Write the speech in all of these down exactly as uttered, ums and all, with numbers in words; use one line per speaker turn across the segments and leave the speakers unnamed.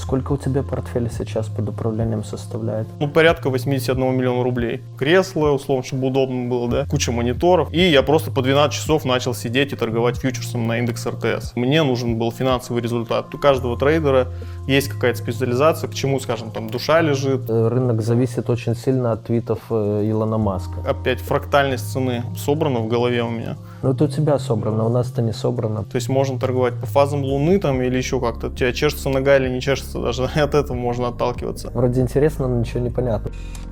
Сколько у тебя портфеля сейчас под управлением составляет?
Ну, порядка восемьдесят один миллион рублей. Кресло, условно, чтобы удобно было, да, куча мониторов. И я просто по двенадцать часов начал сидеть и торговать фьючерсом на индекс эр тэ эс. Мне нужен был финансовый результат. У каждого трейдера есть какая-то специализация, к чему, скажем, там душа лежит.
Рынок зависит очень сильно от твитов Илона Маска.
Опять фрактальность цены собрана в голове у меня.
Ну, это у тебя собрано, у нас-то не собрано.
То есть можно торговать по фазам Луны там или еще как-то. У тебя чешется нога или не чешется, даже от этого можно отталкиваться.
Вроде интересно, но ничего не понятно.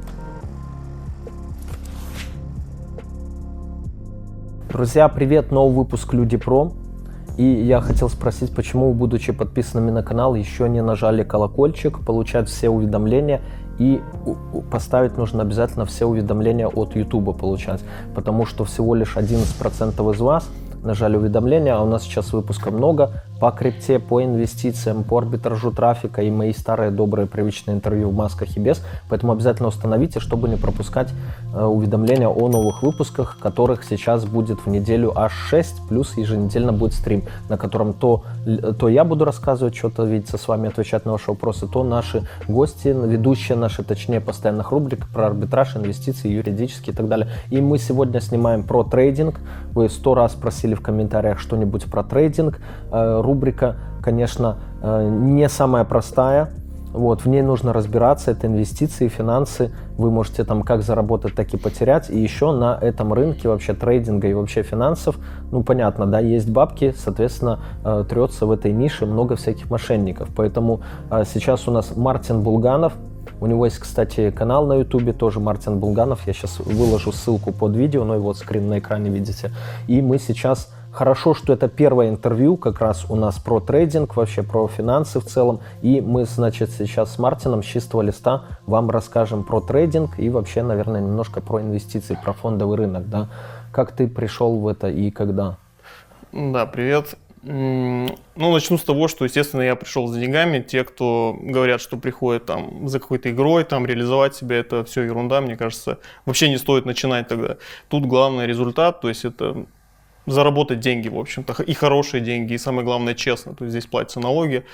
Друзья, привет, новый выпуск Люди Про. И я хотел спросить, почему, будучи подписанными на канал, еще не нажали колокольчик, получать все уведомления. И поставить нужно обязательно все уведомления от YouTube получать, потому что всего лишь одиннадцать процентов из вас нажали уведомления, а у нас сейчас выпуска много по крипте, по инвестициям, по арбитражу трафика и мои старые добрые привычные интервью в масках и без. Поэтому обязательно установите, чтобы не пропускать э, уведомления о новых выпусках, которых сейчас будет в неделю аж шесть, плюс еженедельно будет стрим, на котором то, то я буду рассказывать что-то, видеться с вами, отвечать на ваши вопросы, то наши гости, ведущие наши, точнее, постоянных рубрик про арбитраж, инвестиции, юридические и так далее. И мы сегодня снимаем про трейдинг. Вы сто раз просили в комментариях что-нибудь про трейдинг. Рубрика, конечно, не самая простая. Вот, в ней нужно разбираться. Это инвестиции, финансы. Вы можете там как заработать, так и потерять. И еще на этом рынке вообще трейдинга и вообще финансов, ну понятно, да, есть бабки, соответственно, трется в этой нише много всяких мошенников. Поэтому сейчас у нас Мартин Булганов. У него есть, кстати, канал на ютубе, тоже Мартин Булганов. Я сейчас выложу ссылку под видео, но и вот скрин на экране видите. И мы сейчас... Хорошо, что это первое интервью как раз у нас про трейдинг, вообще про финансы в целом. И мы, значит, сейчас с Мартином с чистого листа вам расскажем про трейдинг и вообще, наверное, немножко про инвестиции, про фондовый рынок, да. Как ты пришел в это и когда?
Да, привет. Ну, начну с того, что, естественно, я пришел за деньгами. Те, кто говорят, что приходят там за какой-то игрой, там реализовать себя, это все ерунда, мне кажется. Вообще не стоит начинать тогда. Тут главный результат, то есть это... заработать деньги, в общем-то, и хорошие деньги, и самое главное, честно, то есть здесь платятся налоги.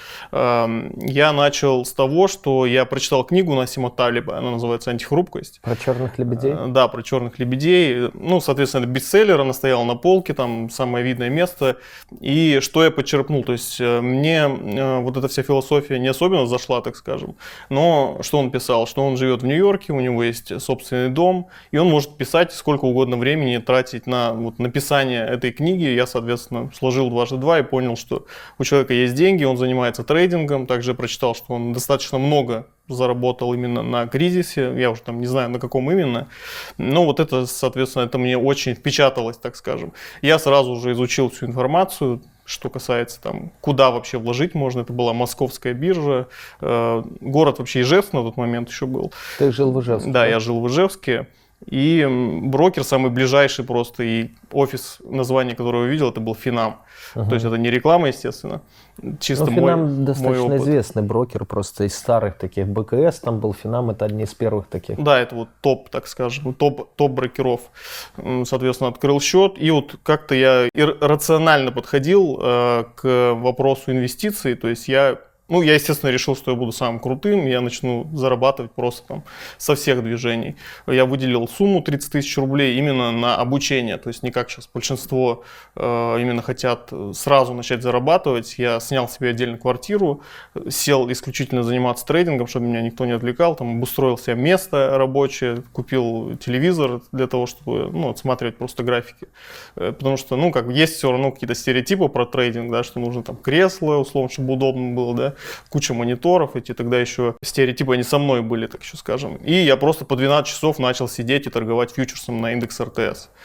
Я начал с того, что я прочитал книгу Нассима Талеба, она называется «Антихрупкость».
Про черных лебедей?
Да, про черных лебедей. Ну, соответственно, это бестселлер, она стояла на полке, там самое видное место. И что я подчеркнул, то есть мне вот эта вся философия не особенно зашла, так скажем, но что он писал, что он живет в Нью-Йорке, у него есть собственный дом, и он может писать сколько угодно времени, тратить на вот, написание этой книги. Я, соответственно, сложил дважды два и понял, что у человека есть деньги, он занимается трейдингом. Также прочитал, что он достаточно много заработал именно на кризисе. Я уже там не знаю, на каком именно. Но вот это, соответственно, это мне очень впечаталось, так скажем. Я сразу же изучил всю информацию, что касается там, куда вообще вложить можно. Это была московская биржа. Город вообще Ижевск на тот момент еще был.
Ты жил в Ижевске?
Да, я жил в Ижевске. И брокер самый ближайший просто, и офис, название которого я видел, это был Финам. Uh-huh. То есть это не реклама, естественно, чисто
ну,
мой,
Финам достаточно
мой опыт.
Известный брокер, просто из старых таких. бэ ка эс там был, Финам это одни из первых таких.
Да, это вот топ, так скажем, топ, топ брокеров. Соответственно, открыл счет, и вот как-то я рационально подходил э, к вопросу инвестиций, то есть я... Ну, я, естественно, решил, что я буду самым крутым, я начну зарабатывать просто там со всех движений. Я выделил сумму тридцать тысяч рублей именно на обучение, то есть не как сейчас большинство э, именно хотят сразу начать зарабатывать. Я снял себе отдельно квартиру, сел исключительно заниматься трейдингом, чтобы меня никто не отвлекал, там обустроил себе место рабочее, купил телевизор для того, чтобы, ну, отсматривать просто графики. Потому что, ну, как есть все равно какие-то стереотипы про трейдинг, да, что нужно там кресло, условно, чтобы удобно было, да, куча мониторов, эти тогда еще стереотипы, они со мной были, так еще скажем. И я просто по двенадцать часов начал сидеть и торговать фьючерсом на индекс эр тэ эс.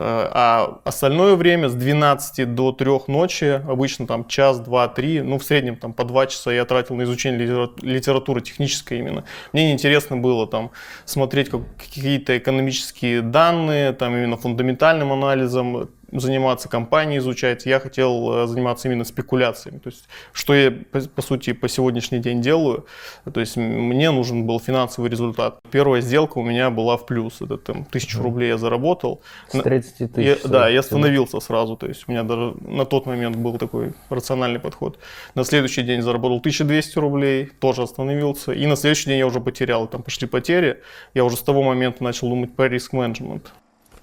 А остальное время с двенадцати до трёх ночи, обычно там час, два, три, ну в среднем там по два часа я тратил на изучение литературы технической именно. Мне неинтересно было там смотреть как, какие-то экономические данные, там именно фундаментальным анализом. заниматься компанией, изучать, я хотел заниматься именно спекуляциями. То есть, что я, по, по сути, по сегодняшний день делаю, то есть мне нужен был финансовый результат. Первая сделка у меня была в плюс, это там тысячу рублей я заработал.
С тридцати тысяч.
Я, да, я остановился сразу, то есть у меня даже на тот момент был такой рациональный подход. На следующий день заработал тысячу двести рублей, тоже остановился, и на следующий день я уже потерял, там пошли потери, я уже с того момента начал думать про риск-менеджмент.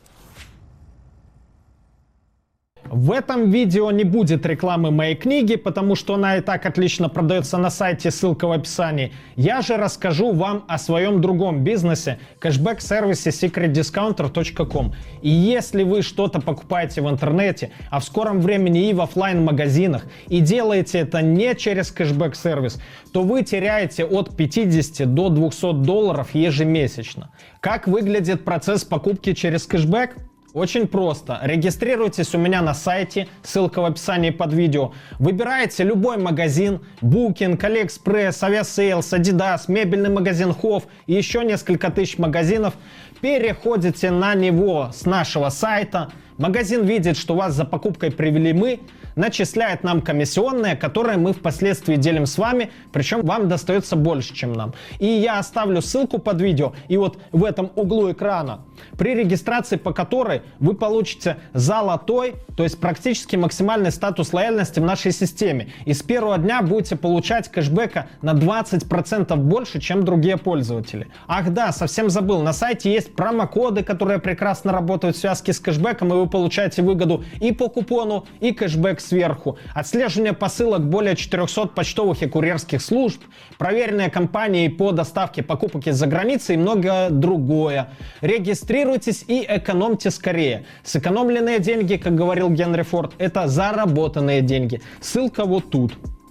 В этом видео не будет рекламы моей книги, потому что она и так отлично продается на сайте, ссылка в описании. Я же расскажу вам о своем другом бизнесе, кэшбэк-сервисе секрет дискаунтер точка ком. И если вы что-то покупаете в интернете, а в скором времени и в офлайн-магазинах, и делаете это не через кэшбэк-сервис, то вы теряете от пятидесяти до двухсот долларов ежемесячно. Как выглядит процесс покупки через кэшбэк? Очень просто. Регистрируйтесь у меня на сайте, ссылка в описании под видео. Выбираете любой магазин, Booking, AliExpress, Aviasales, Adidas, мебельный магазин Хофф и еще несколько тысяч магазинов. Переходите на него с нашего сайта. Магазин видит, что вас за покупкой привели мы, начисляет нам комиссионные, которые мы впоследствии делим с вами, причем вам достается больше, чем нам. И я оставлю ссылку под видео, и вот в этом углу экрана, при регистрации по которой вы получите золотой, то есть практически максимальный статус лояльности в нашей системе. И с первого дня будете получать кэшбэка на двадцать процентов больше, чем другие пользователи. Ах да, совсем забыл, на сайте есть промокоды, которые прекрасно работают в связке с кэшбэком, и вы получаете выгоду и по купону, и кэшбэк сверху. Отслеживание посылок более четырёхсот почтовых и курьерских служб, проверенные компании по доставке покупок из-за границы и многое другое. Регистрируйтесь и экономьте скорее. Сэкономленные деньги, как говорил Генри Форд, это заработанные деньги. Ссылка вот тут.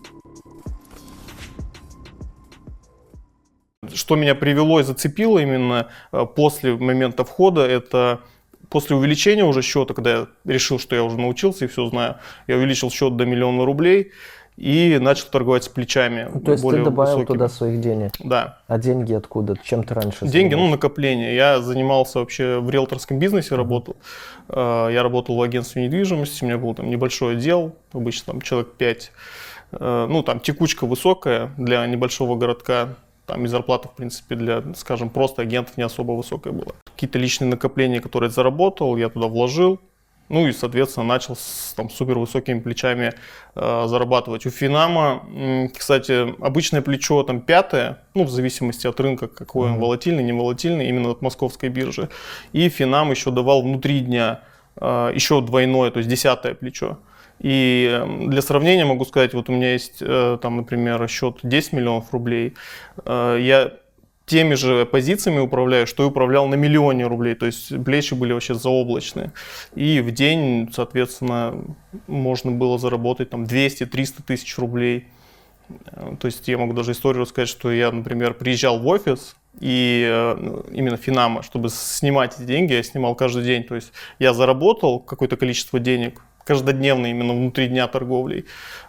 Что меня привело и зацепило именно после момента входа, это после увеличения уже счета, когда я решил, что я уже научился и все знаю, я увеличил счет до миллиона рублей и начал торговать с плечами.
То есть ты добавил
высокими.
туда своих денег?
Да.
А деньги откуда? Чем ты раньше занимался?
Деньги, ну, накопление. Я занимался вообще в риэлторском бизнесе, mm-hmm. работал. Я работал в агентстве недвижимости, у меня был там небольшой отдел, обычно там человек пять. Ну, там текучка высокая для небольшого городка. Там и зарплата, в принципе, для, скажем, просто агентов не особо высокая была. Какие-то личные накопления, которые я заработал, я туда вложил. Ну и, соответственно, начал с там, супер высокими плечами э, зарабатывать. У Финама, м, кстати, обычное плечо там пятое, ну в зависимости от рынка, какой он, волатильный, не волатильный, именно от московской биржи. И Финам еще давал внутри дня э, еще двойное, то есть десятое плечо. И для сравнения могу сказать, вот у меня есть там, например, счет десять миллионов рублей. Я теми же позициями управляю, что и управлял на миллионе рублей. То есть плечи были вообще заоблачные. И в день, соответственно, можно было заработать там двести-триста тысяч рублей. То есть я могу даже историю рассказать, что я, например, приезжал в офис, и именно Финама, чтобы снимать эти деньги, я снимал каждый день. То есть я заработал какое-то количество денег, каждодневно именно внутри дня торговли,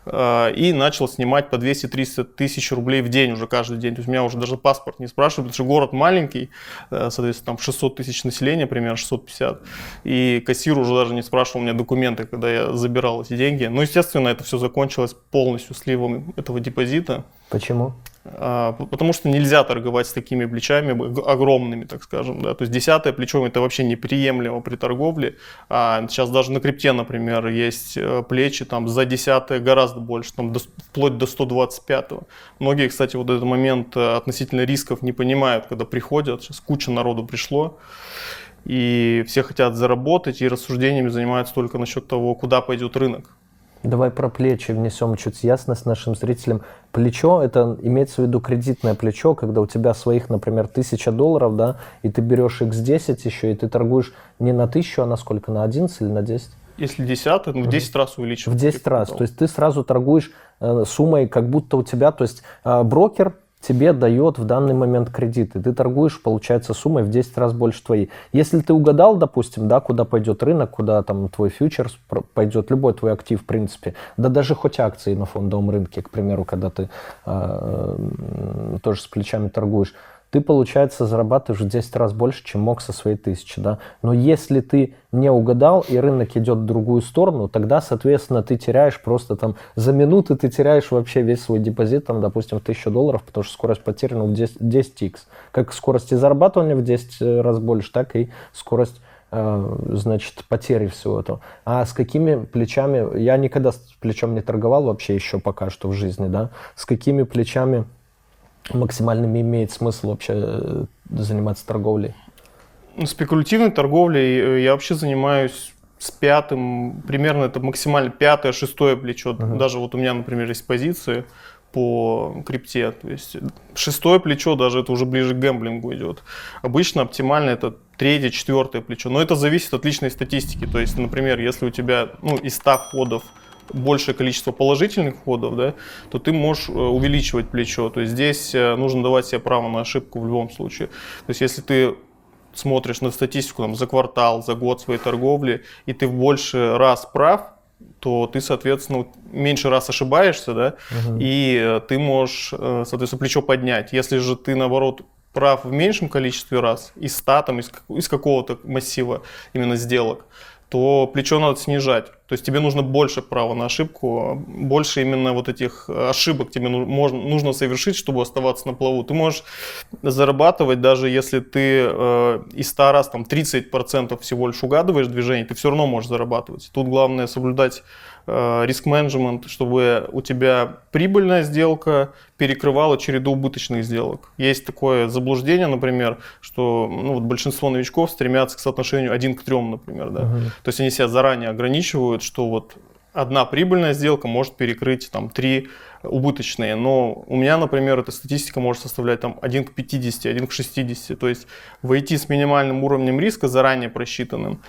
и начал снимать по двести-триста тысяч рублей в день уже каждый день. То есть меня уже даже паспорт не спрашивают, потому что город маленький, соответственно, там шестьсот тысяч населения, примерно шестьсот пятьдесят, и кассир уже даже не спрашивал у меня документы, когда я забирал эти деньги. Но, естественно, это все закончилось полностью сливом этого депозита.
Почему?
Потому что нельзя торговать с такими плечами огромными, так скажем. Да? То есть десятое плечо это вообще неприемлемо при торговле. А сейчас даже на крипте, например, есть плечи там, за десятое гораздо больше, там, до, вплоть до сто двадцать пятого. Многие, кстати, вот этот момент относительно рисков не понимают, когда приходят. Сейчас куча народу пришло. И все хотят заработать, и рассуждениями занимаются только насчет того, куда пойдет рынок.
Давай про плечи внесем чуть ясность нашим зрителям. Плечо – это имеется в виду кредитное плечо, когда у тебя своих, например, тысяча долларов, да, и ты берешь икс десять еще, и ты торгуешь не на тысячу, а на сколько? На одиннадцать или на десять?
Если десятый, ну в десять раз увеличивается.
В десять раз. То есть ты сразу торгуешь э, суммой, как будто у тебя, то есть э, брокер тебе дает в данный момент кредиты. Ты торгуешь, получается, суммой в десять раз больше твоей. Если ты угадал, допустим, да, куда пойдет рынок, куда там твой фьючерс пойдет, любой твой актив, в принципе, да даже хоть акции на фондовом рынке, к примеру, когда ты э, тоже с плечами торгуешь, ты, получается, зарабатываешь в десять раз больше, чем мог со своей тысячи, да. Но если ты не угадал и рынок идет в другую сторону, тогда, соответственно, ты теряешь просто там за минуты ты теряешь вообще весь свой депозит, там, допустим, в тысячу долларов, потому что скорость потери ну, в десять икс. Как скорость и зарабатывания в десять раз больше, так и скорость, значит, потери всего этого. А с какими плечами, я никогда с плечом не торговал вообще еще пока что в жизни, да, с какими плечами максимальными имеет смысл вообще заниматься торговлей?
Спекулятивной торговлей я вообще занимаюсь с пятым, примерно это максимально пятое, шестое плечо. Uh-huh. Даже вот у меня, например, есть позиции по крипте. То есть шестое плечо даже это уже ближе к гэмблингу идет. Обычно оптимально это третье, четвертое плечо. Но это зависит от личной статистики. То есть, например, если у тебя ну, из ста входов большее количество положительных входов, да, то ты можешь увеличивать плечо. То есть здесь нужно давать себе право на ошибку в любом случае. То есть если ты смотришь на статистику там, за квартал, за год своей торговли, и ты в больше раз прав, то ты, соответственно, меньше раз ошибаешься, да, uh-huh. и ты можешь, соответственно, плечо поднять. Если же ты, наоборот, прав в меньшем количестве раз, из ста, там, из, из какого-то массива именно сделок, то плечо надо снижать. То есть тебе нужно больше права на ошибку, больше именно вот этих ошибок тебе нужно, нужно совершить, чтобы оставаться на плаву. Ты можешь зарабатывать, даже если ты э, из ста раз там, тридцать процентов всего лишь угадываешь движение, ты все равно можешь зарабатывать. Тут главное соблюдать э, риск-менеджмент, чтобы у тебя прибыльная сделка перекрывала череду убыточных сделок. Есть такое заблуждение, например, что ну, вот большинство новичков стремятся к соотношению один к трем, например. Да? Uh-huh. То есть они себя заранее ограничивают, что вот одна прибыльная сделка может перекрыть там три убыточные, но у меня, например, эта статистика может составлять там один к пятидесяти, один к шестидесяти, то есть войти с минимальным уровнем риска, заранее просчитанным,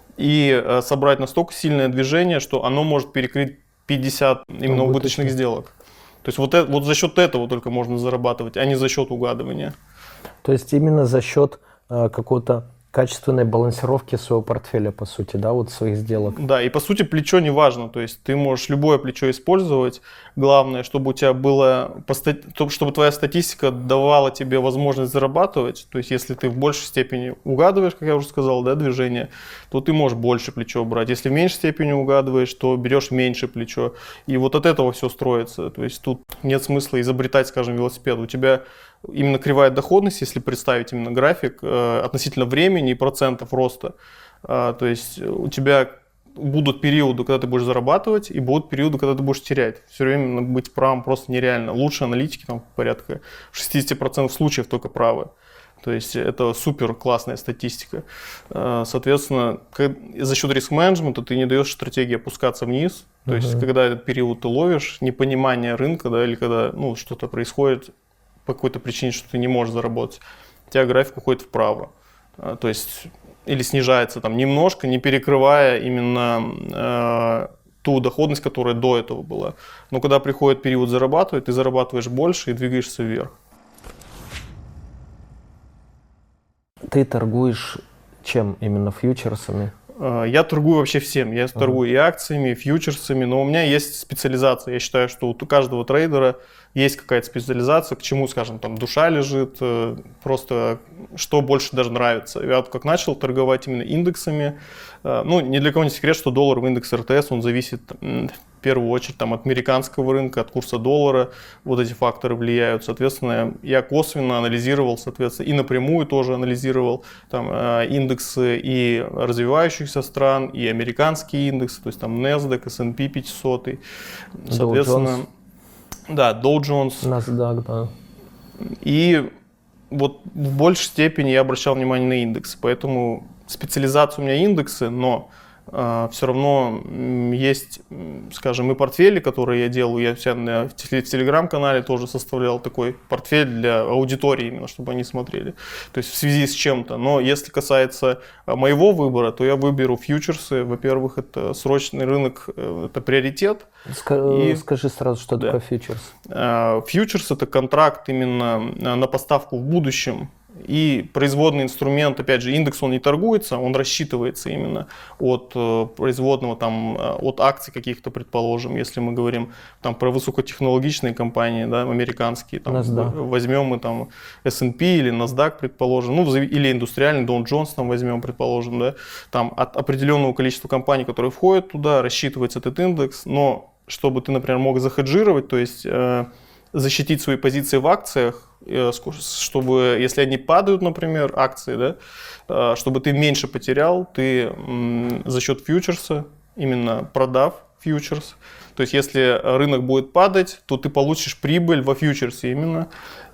и э, собрать настолько сильное движение, что оно может перекрыть пятьдесят именно убыточных, убыточных сделок. То есть вот, это, вот за счет этого только можно зарабатывать, а не за счет угадывания.
То есть именно за счет э, какого-то качественной балансировки своего портфеля, по сути, да, вот своих сделок.
Да, и по сути плечо не важно, то есть ты можешь любое плечо использовать, главное, чтобы у тебя было, чтобы твоя статистика давала тебе возможность зарабатывать, то есть если ты в большей степени угадываешь, как я уже сказал, да, движение, то ты можешь больше плечо брать, если в меньшей степени угадываешь, то берешь меньше плечо, и вот от этого все строится, то есть тут нет смысла изобретать, скажем, велосипед, у тебя именно кривая доходности, если представить именно график э, относительно времени и процентов роста, э, то есть у тебя будут периоды, когда ты будешь зарабатывать, и будут периоды, когда ты будешь терять. Все время быть правым просто нереально. Лучше аналитики там порядка шестьдесят процентов случаев только правы. То есть это супер классная статистика. Э, соответственно, за счет риск-менеджмента ты не даешь стратегии опускаться вниз. То uh-huh. есть когда этот период ты ловишь, непонимание рынка, да, или когда ну, что-то происходит, по какой-то причине, что ты не можешь заработать, у тебя график уходит вправо. То есть, или снижается там немножко, не перекрывая именно э, ту доходность, которая до этого была. Но когда приходит период зарабатывать, ты зарабатываешь больше и двигаешься вверх.
Ты торгуешь чем именно, фьючерсами?
Я торгую вообще всем. Я торгую uh-huh. и акциями, и фьючерсами, но у меня есть специализация. Я считаю, что у каждого трейдера есть какая-то специализация, к чему, скажем, там душа лежит, просто что больше даже нравится. Я вот как начал торговать именно индексами, ну, ни для кого не секрет, что долларовый индекс эр тэ эс, он зависит в первую очередь там, от американского рынка, от курса доллара, вот эти факторы влияют. Соответственно, я косвенно анализировал, соответственно, и напрямую тоже анализировал там, индексы и развивающихся стран, и американские индексы, то есть там NASDAQ, эс энд пи пятьсот, соответственно, да, Dow Jones.
NASDAQ, да.
И вот в большей степени я обращал внимание на индексы, поэтому специализация у меня индексы, но э, все равно есть, скажем, и портфели, которые я делаю. Я вся в телеграм-канале тоже составлял такой портфель для аудитории, именно, чтобы они смотрели. То есть в связи с чем-то. Но если касается моего выбора, то я выберу фьючерсы. Во-первых, это срочный рынок, это приоритет.
Ска- и, скажи сразу, что да. такое фьючерс?
Фьючерс – это контракт именно на поставку в будущем И производный инструмент, опять же, индекс, он не торгуется, он рассчитывается именно от э, производного, там, от акций каких-то, предположим, если мы говорим там, про высокотехнологичные компании, да, американские, там, возьмем мы там эс энд пи или NASDAQ, предположим, ну, или индустриальный Dow Jones там возьмем, предположим, да, там от определенного количества компаний, которые входят туда, рассчитывается этот индекс, но чтобы ты, например, мог захеджировать, то есть э, защитить свои позиции в акциях, чтобы, если они падают, например, акции, да, чтобы ты меньше потерял, ты за счет фьючерса, именно продав фьючерс, то есть если рынок будет падать, то ты получишь прибыль во фьючерсе именно,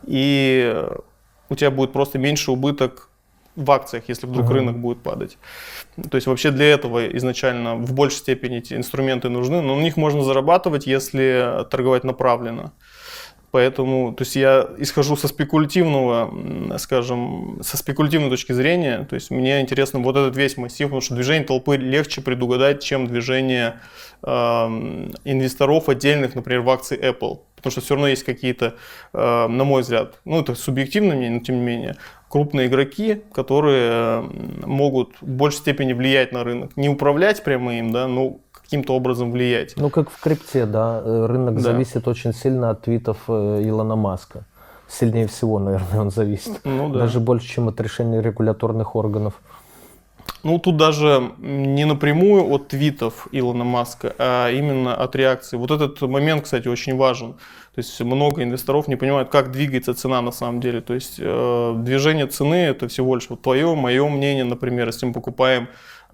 и у тебя будет просто меньше убыток в акциях, если вдруг uh-huh. рынок будет падать. То есть вообще для этого изначально в большей степени эти инструменты нужны, но на них можно зарабатывать, если торговать направленно. Поэтому, то есть я исхожу со спекулятивного, скажем, со спекулятивной точки зрения, то есть мне интересно вот этот весь массив, потому что движение толпы легче предугадать, чем движение э, инвесторов отдельных, например, в акции Apple, потому что все равно есть какие-то, э, на мой взгляд, ну это субъективно мне, но тем не менее, крупные игроки, которые могут в большей степени влиять на рынок, не управлять прямо им, да, но каким-то образом влиять.
Ну, как в крипте, да, рынок да. зависит очень сильно от твитов Илона Маска. Сильнее всего, наверное, он зависит. Ну, да. Даже больше, чем от решений регуляторных органов.
Ну, тут даже не напрямую от твитов Илона Маска, а именно от реакции. Вот этот момент, кстати, очень важен. То есть много инвесторов не понимают, как двигается цена на самом деле. То есть э, движение цены – это всего лишь вот твое, мое мнение, например, если мы покупаем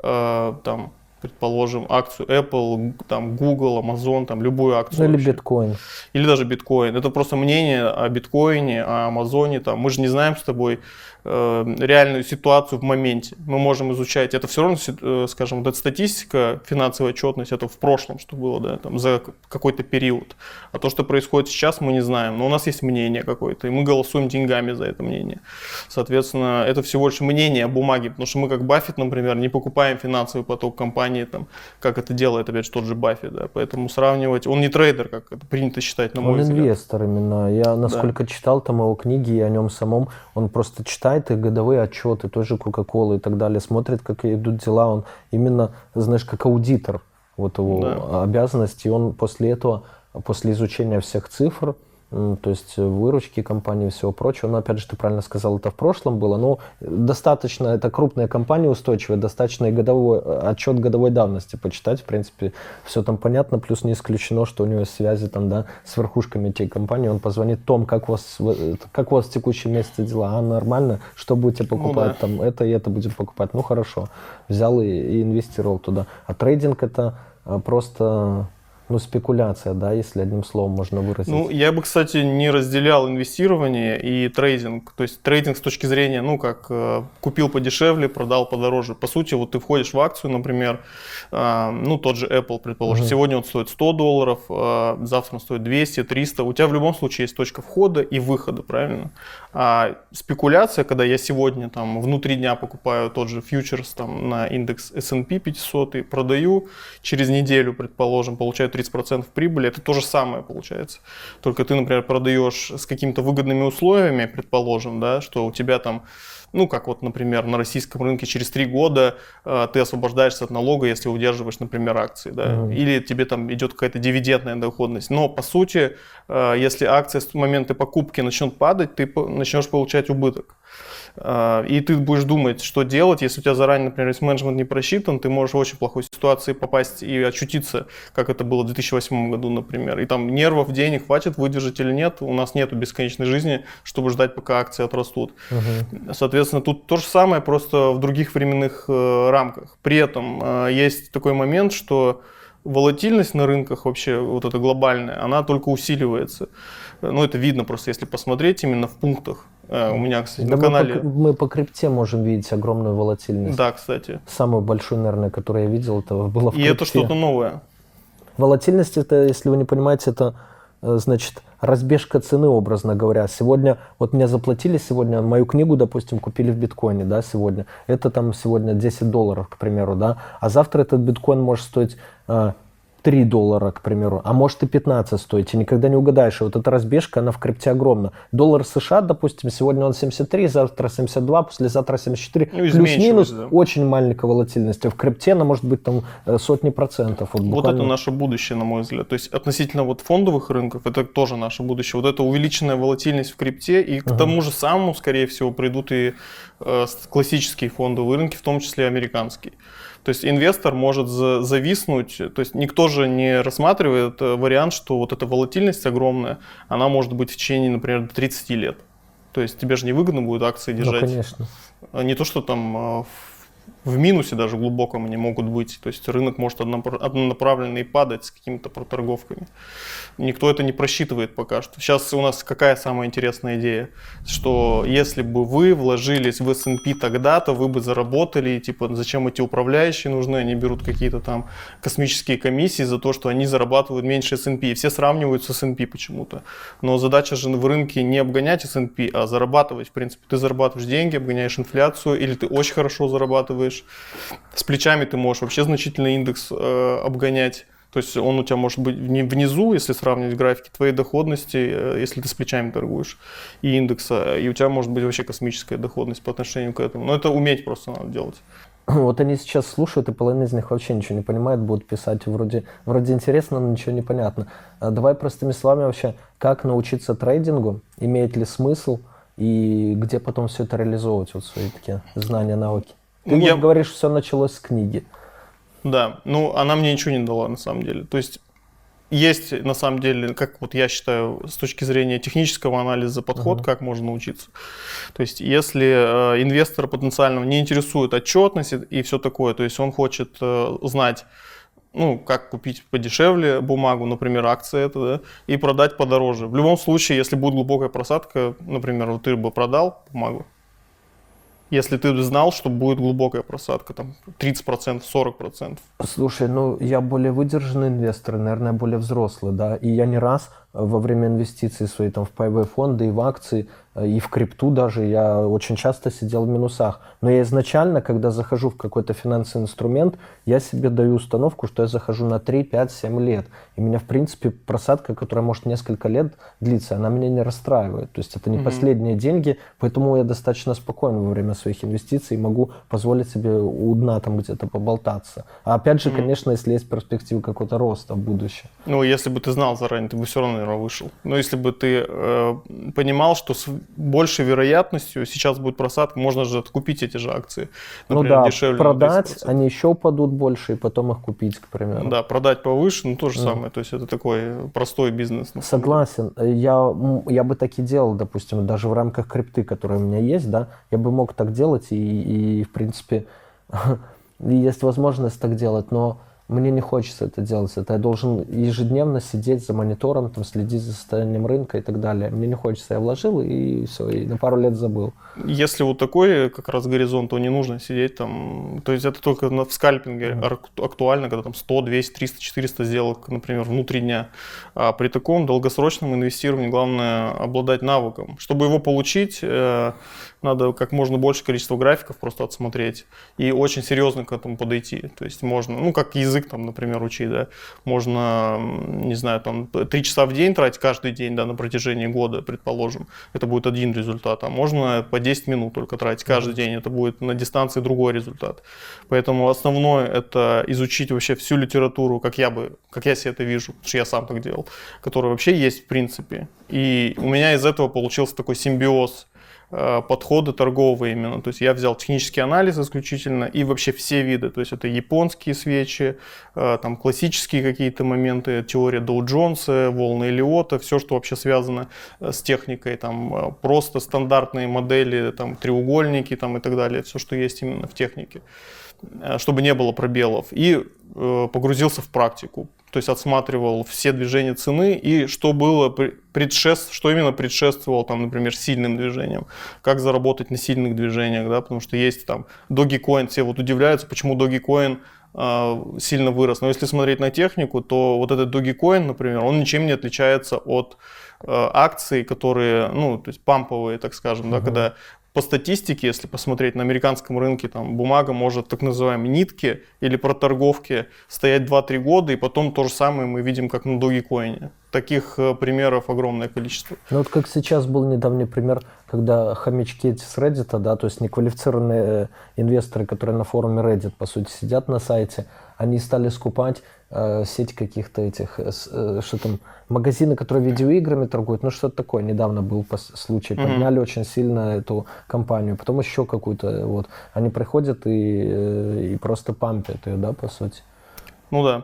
э, там, предположим, акцию Apple, там, Google, Amazon, там, любую акцию.
Или биткоин.
Или даже биткоин. Это просто мнение о биткоине, о Амазоне. Там. Мы же не знаем с тобой э, реальную ситуацию в моменте. Мы можем изучать. Это все равно, э, скажем, вот эта статистика, финансовая отчетность, это в прошлом, что было, да, там, за какой-то период. А то, что происходит сейчас, мы не знаем. Но у нас есть мнение какое-то, и мы голосуем деньгами за это мнение. Соответственно, это всего лишь мнение о бумаге. Потому что мы, как Баффет, например, не покупаем финансовый поток компании, там, как это делает, опять же, тот же Баффет, да, поэтому сравнивать, он не трейдер, как это принято считать, на мой
он
взгляд.
Он инвестор именно, я насколько да. читал там его книги и о нем самом, он просто читает и годовые отчеты той же Coca-Cola и так далее, смотрит, как идут дела, он именно, знаешь, как аудитор, вот его да. обязанности, и он после этого, после изучения всех цифр, то есть выручки компании и всего прочего. Но опять же, ты правильно сказал, это в прошлом было. Но достаточно, это крупная компания устойчивая, достаточно и годовой, отчет годовой давности почитать. В принципе, все там понятно. Плюс не исключено, что у него есть связи там, да, с верхушками этой компании. Он позвонит: Том, как у вас, как у вас в текущем месяце дела? А, нормально? Что будете покупать? Ну, да. Там, это и это будем покупать. Ну, хорошо. Взял и, и инвестировал туда. А трейдинг — это просто... Ну, спекуляция, да, если одним словом можно выразить.
Ну, я бы, кстати, не разделял инвестирование и трейдинг. То есть трейдинг с точки зрения, ну, как э, купил подешевле, продал подороже. По сути, вот ты входишь в акцию, например, э, ну, тот же Apple, предположим, uh-huh. сегодня он стоит сто долларов, э, завтра он стоит двести, триста. У тебя в любом случае есть точка входа и выхода, правильно? А спекуляция, когда я сегодня там внутри дня покупаю тот же фьючерс там, на индекс эс энд пи пятьсот и продаю, через неделю, предположим, получаю тридцать процентов прибыли, это то же самое получается. Только ты, например, продаешь с какими-то выгодными условиями, предположим, да, что у тебя там, ну, как вот, например, на российском рынке через три года э, ты освобождаешься от налога, если удерживаешь, например, акции, да, mm-hmm. или тебе там идет какая-то дивидендная доходность. Но, по сути, э, если акция с момента покупки начнет падать, ты по- начнешь получать убыток. И ты будешь думать, что делать, если у тебя заранее, например, риск менеджмент не просчитан, ты можешь в очень плохой ситуации попасть и очутиться, как это было в две тысячи восьмом году, например. И там нервов, денег хватит выдержать или нет, у нас нету бесконечной жизни, чтобы ждать, пока акции отрастут. Угу. Соответственно, тут то же самое, просто в других временных э, рамках. При этом э, есть такой момент, что волатильность на рынках вообще, вот эта глобальная, она только усиливается. Ну, это видно просто, если посмотреть именно в пунктах. У меня, кстати,
да
на
мы
канале...
По, мы по крипте можем видеть огромную волатильность.
Да, кстати.
Самую большую, наверное, которую я видел, это было в крипте.
И это что-то новое.
Волатильность, это, если вы не понимаете, это, значит, разбежка цены, образно говоря. Сегодня, вот мне заплатили сегодня, мою книгу, допустим, купили в биткоине, да, сегодня. Это там сегодня десять долларов, к примеру, да. А завтра этот биткоин может стоить три доллара, к примеру, а может и пятнадцать стоить, и никогда не угадаешь. И вот эта разбежка, она в крипте огромна. Доллар США, допустим, сегодня он семьдесят три, завтра семьдесят два, послезавтра семьдесят четыре,
ну,
плюс-минус,
да.
очень маленькая волатильность. А в крипте она может быть там сотни процентов. Вот,
буквально... вот это наше будущее, на мой взгляд. То есть относительно вот фондовых рынков, это тоже наше будущее. Вот эта увеличенная волатильность в крипте, и к uh-huh. тому же самому, скорее всего, придут и э, классические фондовые рынки, в том числе американские. То есть инвестор может зависнуть, то есть никто же не рассматривает вариант, что вот эта волатильность огромная, она может быть в течение, например, тридцати лет. То есть тебе же невыгодно будет акции держать.
Ну, конечно.
Не то, что там в минусе даже глубоком они могут быть. То есть рынок может однонаправленно и падать с какими-то проторговками. Никто это не просчитывает пока что. Сейчас у нас какая самая интересная идея? Что если бы вы вложились в эс энд пи тогда-то, вы бы заработали, типа, зачем эти управляющие нужны, они берут какие-то там космические комиссии за то, что они зарабатывают меньше эс энд пи. И все сравнивают с эс энд пи почему-то. Но задача же в рынке не обгонять эс энд пи, а зарабатывать. В принципе, ты зарабатываешь деньги, обгоняешь инфляцию, или ты очень хорошо зарабатываешь. С плечами ты можешь вообще значительный индекс э, обгонять. То есть он у тебя может быть внизу, если сравнивать графики твоей доходности, э, если ты с плечами торгуешь, и индекса, и у тебя может быть вообще космическая доходность по отношению к этому. Но это уметь просто надо делать.
Вот они сейчас слушают, и половина из них вообще ничего не понимает, будут писать вроде, вроде интересно, но ничего не понятно. А давай простыми словами вообще, как научиться трейдингу, имеет ли смысл, и где потом все это реализовывать, вот свои такие знания, навыки. Ты
Я...
вот говоришь, все началось с книги.
Да, ну она мне ничего не дала на самом деле. То есть есть на самом деле, как вот я считаю, с точки зрения технического анализа подход, uh-huh. как можно научиться. То есть если э, инвестора потенциального не интересует отчетность и, и все такое, то есть он хочет э, знать, ну, как купить подешевле бумагу, например, акции это, да, и продать подороже. В любом случае, если будет глубокая просадка, например, вот ты бы продал бумагу, если ты знал, что будет глубокая просадка, там тридцать процентов, сорок процентов.
Слушай, ну я более выдержанный инвестор, наверное, более взрослый, да, и я не раз во время инвестиций свои там в паевые фонды и в акции, и в крипту даже, я очень часто сидел в минусах. Но я изначально, когда захожу в какой-то финансовый инструмент, я себе даю установку, что я захожу на три, пять, семь лет. И меня, в принципе, просадка, которая может несколько лет длиться, она меня не расстраивает. То есть это не mm-hmm. последние деньги, поэтому я достаточно спокойно во время своих инвестиций могу позволить себе у дна там где-то поболтаться. А опять же, mm-hmm. конечно, если есть перспектива какого-то роста в будущем.
Ну, если бы ты знал заранее, ты бы все равно, наверное, вышел. Но если бы ты э, понимал, что с большей вероятностью сейчас будет просадка, можно же откупить эти же акции. Например,
ну да,
дешевле
продать, они еще упадут больше, и потом их купить, к примеру.
Да, продать повыше, ну то же mm. самое. То есть это такой простой бизнес.
Согласен. Я, я бы так и делал, допустим, даже в рамках крипты, которая у меня есть, да, я бы мог так делать, и, и в принципе, есть возможность так делать, но мне не хочется это делать. Это я должен ежедневно сидеть за монитором, там, следить за состоянием рынка и так далее. Мне не хочется. Я вложил и все, и на пару лет забыл.
Если вот такой как раз горизонт, то не нужно сидеть там. То есть это только в скальпинге mm-hmm. актуально, когда там сто, двести, триста, четыреста сделок, например, внутри дня. А при таком долгосрочном инвестировании главное обладать навыком. Чтобы его получить, надо как можно большее количество графиков просто отсмотреть и очень серьезно к этому подойти. То есть можно, ну как язык там, например, учить, да, можно, не знаю, там три часа в день тратить каждый день, да, на протяжении года, предположим, это будет один результат, а можно по десять минут только тратить каждый день, это будет на дистанции другой результат. Поэтому основное это изучить вообще всю литературу, как я бы, как я себе это вижу, потому что я сам так делал, которая вообще есть в принципе. И у меня из этого получился такой симбиоз подходы торговые именно. То есть я взял технический анализ исключительно и вообще все виды. То есть это японские свечи, там классические какие-то моменты, теория Доу Джонса, волны Эллиота, все, что вообще связано с техникой, там просто стандартные модели, там треугольники там, и так далее, все, что есть именно в технике, чтобы не было пробелов. И погрузился в практику. То есть отсматривал все движения цены и что было предшеств... что именно предшествовало, там, например, сильным движениям. Как заработать на сильных движениях, да, потому что есть там Dogecoin, все вот удивляются, почему Dogecoin э, сильно вырос. Но если смотреть на технику, то вот этот Dogecoin, например, он ничем не отличается от э, акций, которые, ну, то есть памповые, так скажем, uh-huh. да, когда по статистике, если посмотреть на американском рынке, там бумага может так называемые нитки или проторговки стоять два-три года, и потом то же самое мы видим как на Dogecoin. Таких э, примеров огромное количество.
Ну вот как сейчас был недавний пример, когда хомячки эти с Reddit, да, то есть неквалифицированные э, инвесторы, которые на форуме Reddit, по сути, сидят на сайте, они стали скупать э, сеть каких-то этих, э, э, что там, магазины, которые видеоиграми торгуют, ну что-то такое. Недавно был случай, подняли mm-hmm. очень сильно эту компанию, потом еще какую-то, вот. Они приходят и, э, и просто пампят ее, да, по сути.
Ну да.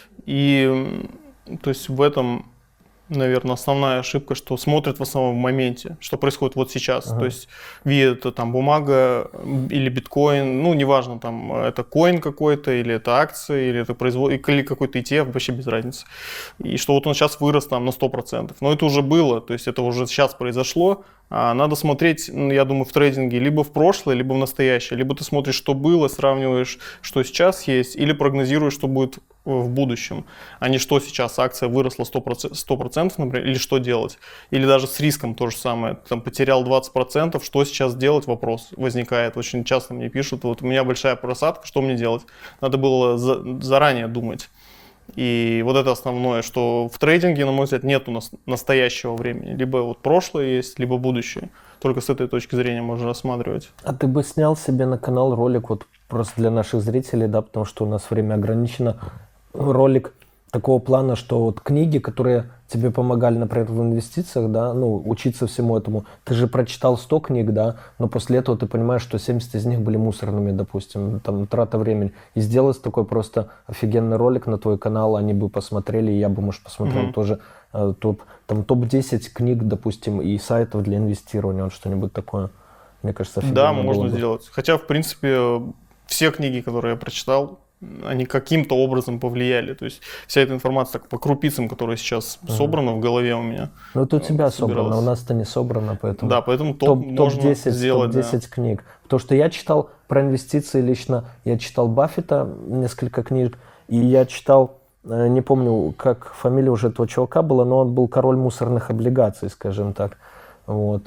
И, то есть в этом... наверное, основная ошибка, что смотрят в основном в моменте, что происходит вот сейчас. Ага. То есть видят там бумага или биткоин, ну, неважно, там это коин какой-то, или это акции, или это производ... или какой-то и ти эф, вообще без разницы. И что вот он сейчас вырос там на сто процентов. Но это уже было, то есть это уже сейчас произошло. А надо смотреть, я думаю, в трейдинге либо в прошлое, либо в настоящее. Либо ты смотришь, что было, сравниваешь, что сейчас есть, или прогнозируешь, что будет в будущем, а не что сейчас акция выросла сто процентов, например, или что делать. Или даже с риском то же самое. Ты там потерял двадцать процентов, что сейчас делать, вопрос возникает. Очень часто мне пишут, вот у меня большая просадка, что мне делать? Надо было за, заранее думать. И вот это основное, что в трейдинге, на мой взгляд, нет у нас настоящего времени. Либо вот прошлое есть, либо будущее. Только с этой точки зрения можно рассматривать.
А ты бы снял себе на канал ролик, вот просто для наших зрителей, да, потому что у нас время ограничено, ролик такого плана, что вот книги, которые тебе помогали, например, в инвестициях, да, ну, учиться всему этому. Ты же прочитал сто книг, да, но после этого ты понимаешь, что семьдесят из них были мусорными, допустим, там, трата времени. И сделать такой просто офигенный ролик на твой канал, они бы посмотрели, и я бы, может, посмотрел mm-hmm. тоже э, топ, там, топ десять книг, допустим, и сайтов для инвестирования, вот что-нибудь такое. Мне кажется, офигенно.
Да, можно
было бы.
сделать. Хотя, в принципе, все книги, которые я прочитал, они каким-то образом повлияли. То есть вся эта информация так по крупицам, которая сейчас uh-huh. собрана в голове у меня.
Ну это у тебя собрано, у нас-то не собрано, поэтому...
Да, поэтому топ, топ можно
топ десять,
сделать.
топ десять да. книг. Потому что я читал про инвестиции лично, я читал Баффета, несколько книг, и я читал, не помню, как фамилия уже этого чувака была, но он был король мусорных облигаций, скажем так. Вот.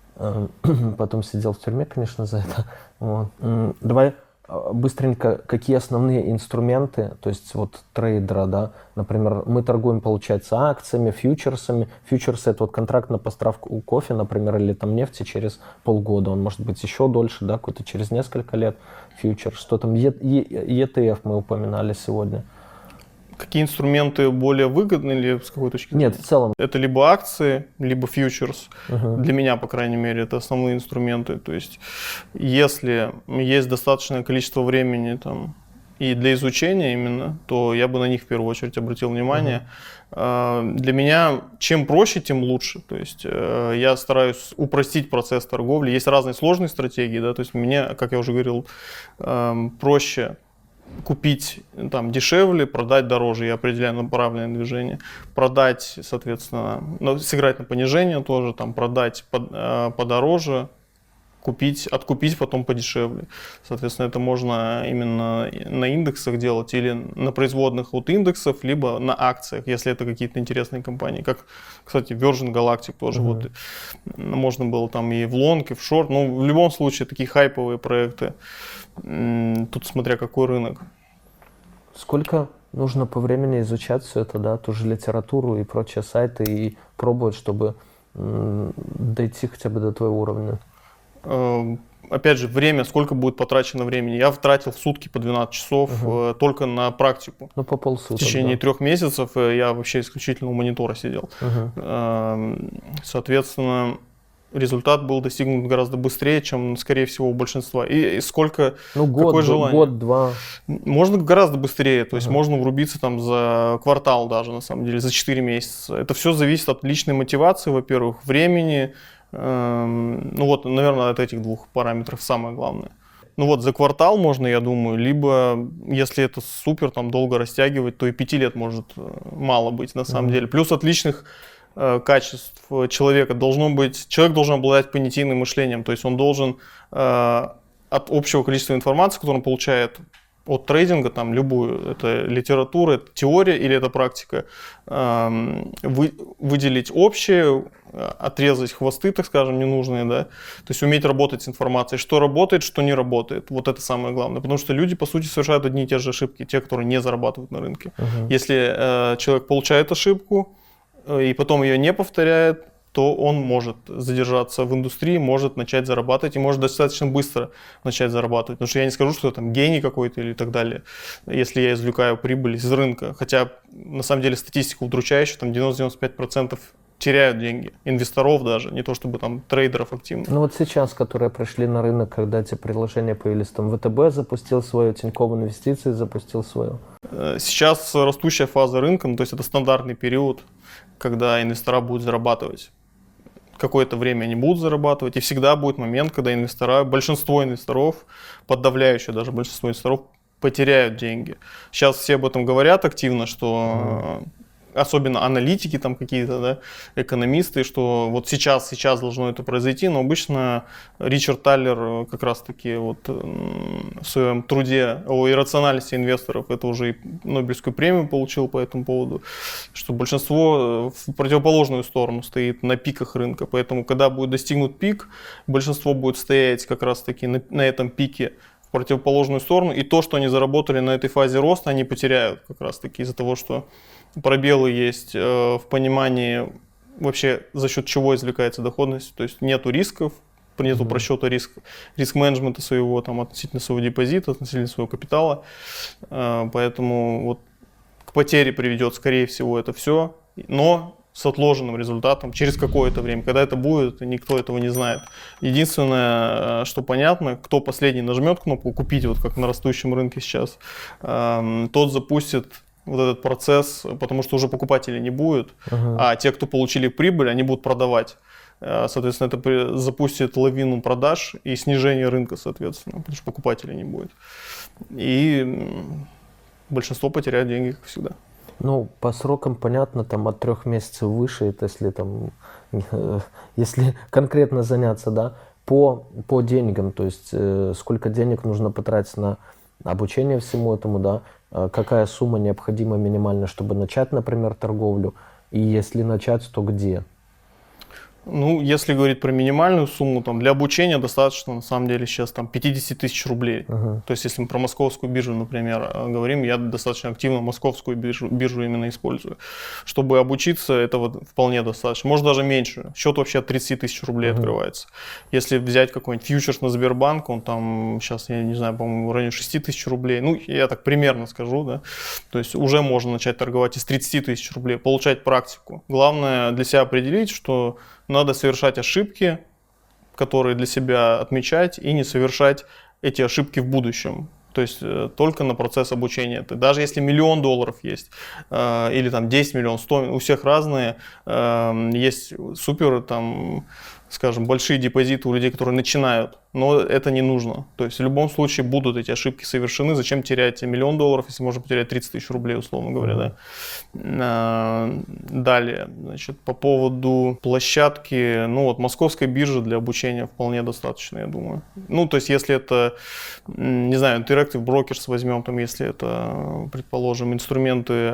Потом сидел в тюрьме, конечно, за это. Вот. Давай... быстренько, какие основные инструменты, то есть вот трейдера, да, например, мы торгуем, получается, акциями, фьючерсами. Фьючерсы — это вот контракт на поставку кофе, например, или там нефти через полгода, он может быть еще дольше, да, какой-то через несколько лет фьючерс. Что там, и ти эф мы упоминали сегодня.
Какие инструменты более выгодны или с какой точки зрения?
Нет, в целом.
Это либо акции, либо фьючерс.
Uh-huh.
Для меня, по крайней мере, это основные инструменты. То есть, если есть достаточное количество времени там, и для изучения именно, то я бы на них в первую очередь обратил внимание. Uh-huh. Для меня чем проще, тем лучше. То есть, я стараюсь упростить процесс торговли. Есть разные сложные стратегии, да, то есть мне, как я уже говорил, проще купить там дешевле, продать дороже, я определяю направленное движение, продать, соответственно, ну, сыграть на понижение тоже, там продать под, э, подороже, купить, откупить потом подешевле. Соответственно, это можно именно на индексах делать или на производных от индексов, либо на акциях, если это какие-то интересные компании. Как, кстати, Virgin Galactic тоже. Mm-hmm. Вот, можно было там и в лонг, и в шорт. Ну, в любом случае, такие хайповые проекты. Тут смотря какой рынок.
Сколько нужно по времени изучать все это, да, ту же литературу и прочие сайты, и пробовать, чтобы м- дойти хотя бы до твоего уровня?
Опять же, время, сколько будет потрачено времени. Я тратил в сутки по двенадцать часов uh-huh. только на практику.
Ну, по полсуток,
в течение
да.
трех месяцев я вообще исключительно у монитора сидел. Uh-huh. Соответственно, результат был достигнут гораздо быстрее, чем, скорее всего, у большинства. И, и сколько,
ну, год,
какое желание.
Год-два.
Можно гораздо быстрее, то есть
uh-huh.
можно врубиться там за квартал даже, на самом деле, за четыре месяца. Это все зависит от личной мотивации, во-первых, времени. Эм, ну вот, наверное, от этих двух параметров самое главное. Ну вот, за квартал можно, я думаю, либо, если это супер там долго растягивать, то и пяти лет может мало быть, на самом uh-huh. деле. Плюс от личных качеств человека должно быть, человек должен обладать понятийным мышлением, то есть он должен э, от общего количества информации, которую он получает, от трейдинга, там любую, это литература, это теория или это практика, вы, выделить общее, отрезать хвосты, так скажем, ненужные, да, то есть уметь работать с информацией, что работает, что не работает, вот это самое главное, потому что люди, по сути, совершают одни и те же ошибки, те, которые не зарабатывают на рынке. Uh-huh. Если э, человек получает ошибку э, и потом ее не повторяет, то он может задержаться в индустрии, может начать зарабатывать и может достаточно быстро начать зарабатывать. Потому что я не скажу, что я там гений какой-то или так далее, если я извлекаю прибыль из рынка. Хотя на самом деле статистика удручающая, там девяносто-девяносто пять процентов теряют деньги, инвесторов даже, не то чтобы там трейдеров активных.
Ну вот сейчас, которые пришли на рынок, когда эти приложения появились, там ВТБ запустил свое, Тинькофф Инвестиции запустил свое.
Сейчас растущая фаза рынка, ну, то есть это стандартный период, когда инвестора будут зарабатывать. Какое-то время они будут зарабатывать, и всегда будет момент, когда инвестора, большинство инвесторов, подавляющее даже большинство инвесторов, потеряют деньги. Сейчас все об этом говорят активно, что... Mm. Особенно аналитики там какие-то, да, экономисты, что вот сейчас, сейчас должно это произойти, но обычно Ричард Таллер как раз-таки вот в своем труде о иррациональности инвесторов, это уже и Нобелевскую премию получил по этому поводу, что большинство в противоположную сторону стоит на пиках рынка, поэтому когда будет достигнут пик, большинство будет стоять как раз-таки на, на этом пике в противоположную сторону, и то, что они заработали на этой фазе роста, они потеряют как раз-таки из-за того, что пробелы есть э, в понимании вообще за счет чего извлекается доходность, то есть нету рисков, нету mm-hmm. просчета риск, риск-менеджмента своего там, относительно своего депозита, относительно своего капитала, э, поэтому вот к потере приведет скорее всего это все, но с отложенным результатом через какое-то время, когда это будет, никто этого не знает. Единственное, что понятно, кто последний нажмет кнопку «Купить», вот как на растущем рынке сейчас, э, тот запустит вот этот процесс, потому что уже покупателей не будет, uh-huh. а те, кто получили прибыль, они будут продавать. Соответственно, это запустит лавину продаж и снижение рынка, соответственно, потому что покупателей не будет. И большинство потеряет деньги, как всегда.
Ну, по срокам понятно, там от трех месяцев выше, это если там, если конкретно заняться, да, по, по деньгам, то есть э, сколько денег нужно потратить на обучение всему этому, да, какая сумма необходима минимально, чтобы начать, например, торговлю, и если начать, то где?
Ну, если говорить про минимальную сумму, там, для обучения достаточно, на самом деле, сейчас там пятьдесят тысяч рублей. Uh-huh. То есть, если мы про московскую биржу, например, говорим, я достаточно активно московскую биржу, биржу именно использую. Чтобы обучиться, этого вполне достаточно. Может, даже меньше. Счет вообще от тридцать тысяч рублей uh-huh. открывается. Если взять какой-нибудь фьючерс на Сбербанк, он там сейчас, я не знаю, по-моему, в районе шесть тысяч рублей. Ну, я так примерно скажу, да. То есть, уже можно начать торговать из тридцати тысяч рублей, получать практику. Главное для себя определить, что надо совершать ошибки, которые для себя отмечать, и не совершать эти ошибки в будущем. То есть э, только на процесс обучения. Даже если миллион долларов есть, э, или там десять миллионов, сто, у всех разные, э, есть супер, там, скажем, большие депозиты у людей, которые начинают, но это не нужно. То есть в любом случае будут эти ошибки совершены. Зачем терять миллион долларов, если можно потерять тридцать тысяч рублей, условно говоря, mm-hmm. да? Далее, значит, по поводу площадки, ну вот московской биржи для обучения вполне достаточно, я думаю. Ну, то есть если это, не знаю, Interactive Brokers возьмем, там, если это, предположим, инструменты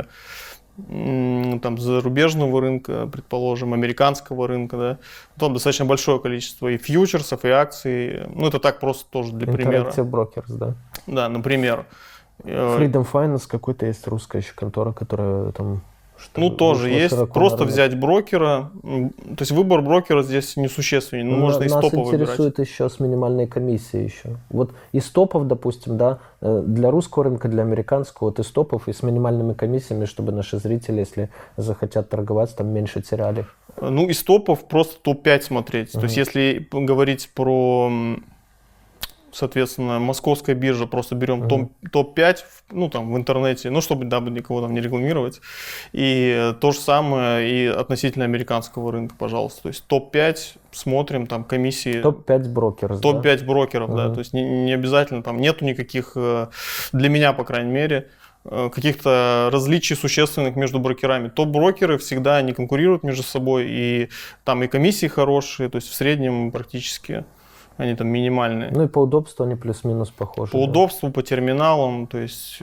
там, зарубежного рынка, предположим, американского рынка, да, там достаточно большое количество и фьючерсов, и акций. Ну, это так просто тоже для примера.
Interactive Brokers, да?
Да, например.
Freedom Finance какой-то есть, русская еще контора, которая там... Что
ну, тоже есть. Просто взять брокера. То есть выбор брокера здесь несущественный. Ну, можно из топа выбирать. Нас интересует
еще с минимальной комиссией еще. Вот из топов, допустим, да, для русского рынка, для американского, вот из топов и с минимальными комиссиями, чтобы наши зрители, если захотят торговать, там меньше теряли.
Ну, из топов просто топ пять смотреть. Uh-huh. То есть если говорить про... Соответственно, московская биржа, просто берем uh-huh. топ пять, ну, там, в интернете, ну, чтобы, да, никого там не рекламировать. И то же самое и относительно американского рынка, пожалуйста. То есть топ пять смотрим, там, комиссии.
топ пять брокеров,
топ пять да? брокеров, uh-huh. да. То есть не, не обязательно, там, нету никаких, для меня, по крайней мере, каких-то различий существенных между брокерами. Топ-брокеры всегда не конкурируют между собой, и там и комиссии хорошие, то есть в среднем практически они там минимальные.
Ну и по удобству они плюс-минус похожи.
По
да.
удобству, по терминалам, то есть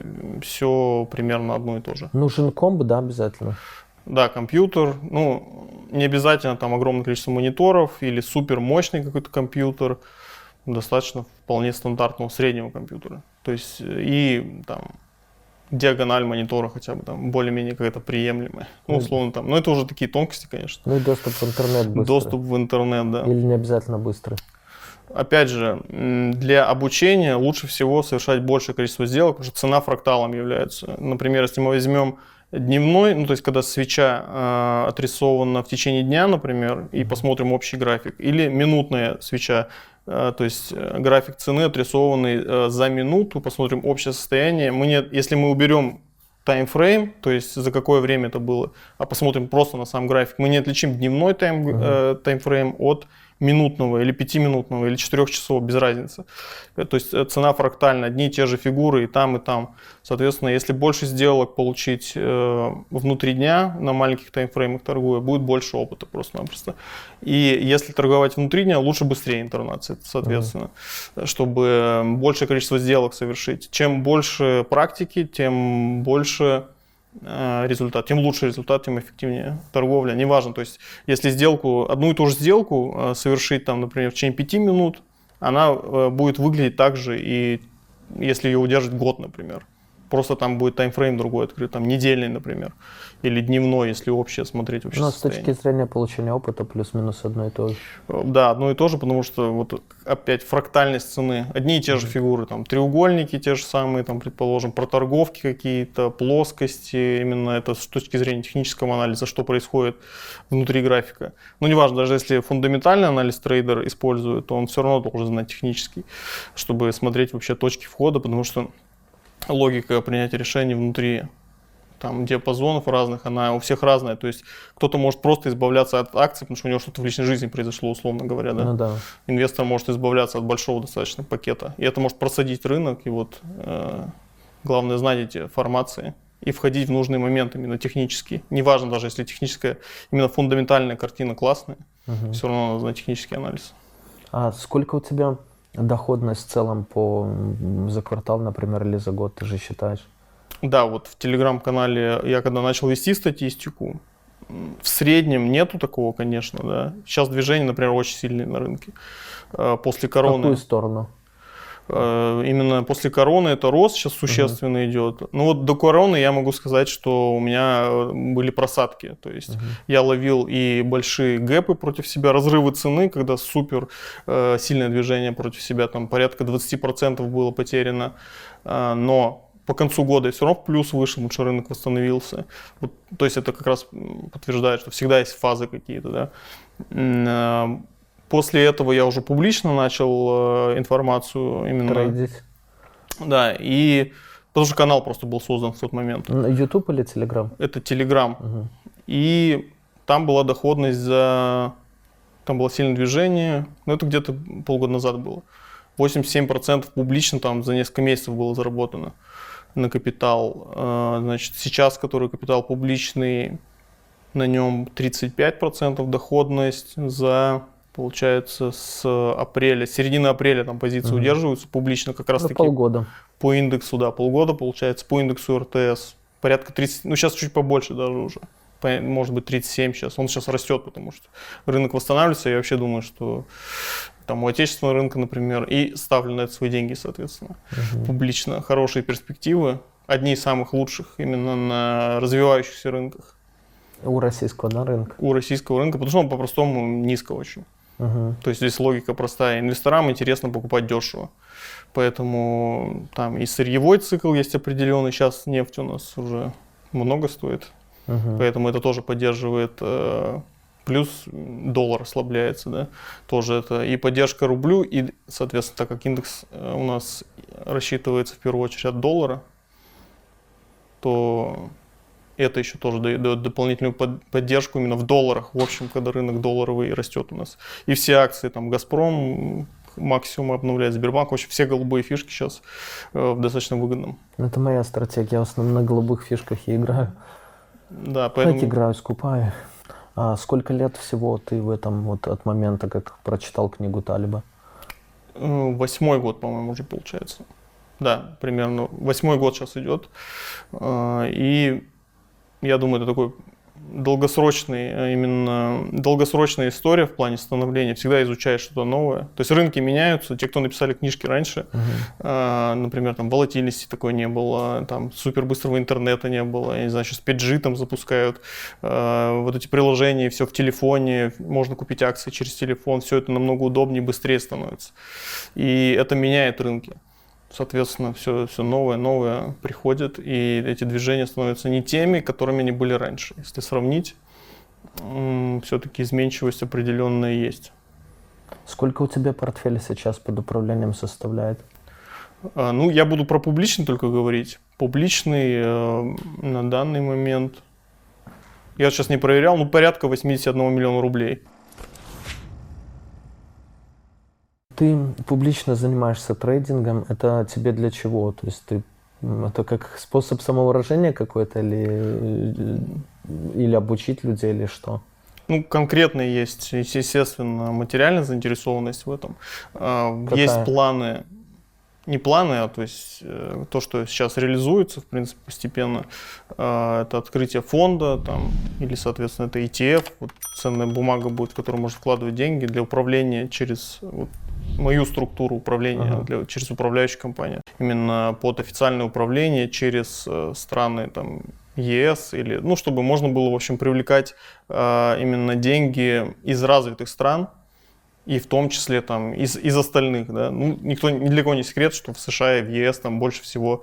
все примерно одно и то же.
Нужен комп, да, обязательно?
Да, компьютер, ну, не обязательно там огромное количество мониторов или супер мощный какой-то компьютер, достаточно вполне стандартного среднего компьютера. То есть и там диагональ монитора хотя бы там более-менее какая-то приемлемая. Ну, условно там, но это уже такие тонкости, конечно.
Ну и доступ в интернет быстрый.
Доступ в интернет, да.
Или не обязательно быстрый?
Опять же, для обучения лучше всего совершать большее количество сделок, потому что цена фракталом является. Например, если мы возьмем дневной, ну то есть когда свеча э, отрисована в течение дня, например, и посмотрим общий график, или минутная свеча, э, то есть э, график цены отрисованный э, за минуту, посмотрим общее состояние. Мы не, если мы уберем таймфрейм, то есть за какое время это было, а посмотрим просто на сам график, мы не отличим дневной тайм, э, таймфрейм от минутного или пятиминутного или четырех часов, без разницы. То есть цена фрактальна, одни и те же фигуры и там, и там. Соответственно, если больше сделок получить э, внутри дня, на маленьких таймфреймах торгуя, будет больше опыта просто-напросто. И если торговать внутри дня, лучше быстрее интонации, соответственно, mm-hmm. чтобы большее количество сделок совершить. Чем больше практики, тем больше результат, тем лучше результат, тем эффективнее торговля, неважно, то есть если сделку, одну и ту же сделку совершить там, например, в течение пяти минут, она будет выглядеть так же, и если ее удержать год, например, просто там будет таймфрейм другой открыт, там недельный, например, или дневной, если общее смотреть вообще.
Но с точки зрения получения опыта плюс-минус одно и то же.
Да, одно и то же, потому что вот опять фрактальность цены, одни и те же фигуры, там треугольники те же самые, там предположим проторговки какие-то, плоскости, именно это с точки зрения технического анализа, что происходит внутри графика. Ну неважно, даже если фундаментальный анализ трейдер использует, то он все равно должен знать технический, чтобы смотреть вообще точки входа, потому что логика принятия решений внутри там диапазонов разных, она у всех разная. То есть кто-то может просто избавляться от акций, потому что у него что-то в личной жизни произошло, условно говоря. Да?
Ну, да.
Инвестор может избавляться от большого достаточно пакета. И это может просадить рынок. И вот э, главное знать эти формации и входить в нужный момент именно технически. Неважно даже, если техническая, именно фундаментальная картина классная, угу. все равно надо знать технический анализ.
А сколько у тебя доходность в целом по, за квартал, например, или за год, ты же считаешь?
Да, вот в телеграм-канале я когда начал вести статистику, в среднем нету такого, конечно, да. Сейчас движение, например, очень сильное на рынке. После короны.
В какую сторону?
Именно после короны это рост сейчас существенно uh-huh. идет. Ну вот до короны я могу сказать, что у меня были просадки. То есть uh-huh. я ловил и большие гэпы против себя, разрывы цены, когда супер э, сильное движение против себя, там порядка двадцать процентов было потеряно. Э, но по концу года я все равно в плюс вышел, потому что рынок восстановился. Вот, то есть это как раз подтверждает, что всегда есть фазы какие-то. Да? Э, После этого я уже публично начал э, информацию именно.
Трейдить.
Да, и потому что канал просто был создан в тот момент.
YouTube или Telegram?
Это Telegram.
Угу.
И там была доходность за... Там было сильное движение, ну это где-то полгода назад было. восемьдесят семь процентов публично там за несколько месяцев было заработано на капитал. Э, значит, сейчас, который капитал публичный, на нем тридцать пять процентов доходность за... Получается, с апреля, с середины апреля там позиции угу. удерживаются публично как раз таки.
Полгода.
По индексу, да, полгода получается, по индексу эр тэ эс. Порядка тридцать, ну сейчас чуть побольше даже уже. Может быть тридцать семь сейчас. Он сейчас растет, потому что рынок восстанавливается. Я вообще думаю, что там у отечественного рынка, например, и ставлю на это свои деньги, соответственно, угу. публично. Хорошие перспективы. Одни из самых лучших именно на развивающихся рынках.
У российского, да, рынка? У
российского рынка, потому что он по-простому низко очень. Угу. То есть здесь логика простая. Инвесторам интересно покупать дешево. Поэтому там и сырьевой цикл есть определенный. Сейчас нефть у нас уже много стоит. Угу. Поэтому это тоже поддерживает. Плюс доллар ослабляется. Да? Тоже это и поддержка рублю, и, соответственно, так как индекс у нас рассчитывается в первую очередь от доллара, то... Это еще тоже дает дополнительную поддержку именно в долларах, в общем, когда рынок долларовый растет у нас. И все акции, там, Газпром, максимум обновляет, Сбербанк, вообще все голубые фишки сейчас э, достаточно выгодном.
Это моя стратегия, я в основном на голубых фишках и играю.
Да, поэтому...
Так играю, скупаю. А сколько лет всего ты в этом, вот от момента, как прочитал книгу Талиба?
Восьмой год, по-моему, уже получается. Да, примерно восьмой год сейчас идет. И я думаю, это такой долгосрочный, именно долгосрочная история в плане становления. Всегда изучаешь что-то новое. То есть рынки меняются. Те, кто написали книжки раньше, uh-huh. например, там волатильности такой не было, там супербыстрого интернета не было, я не знаю, сейчас пять джи там запускают, вот эти приложения, все в телефоне, можно купить акции через телефон, все это намного удобнее, быстрее становится. И это меняет рынки. Соответственно, все, все новое, новое приходит, и эти движения становятся не теми, которыми они были раньше. Если сравнить, все-таки изменчивость определенная есть.
Сколько у тебя портфеля сейчас под управлением составляет?
А, ну, я буду про публичный только говорить. Публичный э, на данный момент, я сейчас не проверял, ну, порядка восемьдесят один миллиона рублей.
Ты публично занимаешься трейдингом, это тебе для чего? То есть ты, это как способ самовыражения какой-то или, или обучить людей, или что?
Ну, конкретно есть, естественно, материальная заинтересованность в этом.
Какая?
Есть планы, не планы, а то есть то, что сейчас реализуется, в принципе, постепенно. Это открытие фонда там, или, соответственно, это и ти эф, вот, ценная бумага будет, в которую можно вкладывать деньги для управления через вот, мою структуру управления, uh-huh. для, через управляющую компанию. Именно под официальное управление через э, страны там, ЕС, или, ну, чтобы можно было, в общем, привлекать э, именно деньги из развитых стран, и в том числе там, из, из остальных. Да? Ну, никто, ни для кого не секрет, что в США и в ЕС там больше всего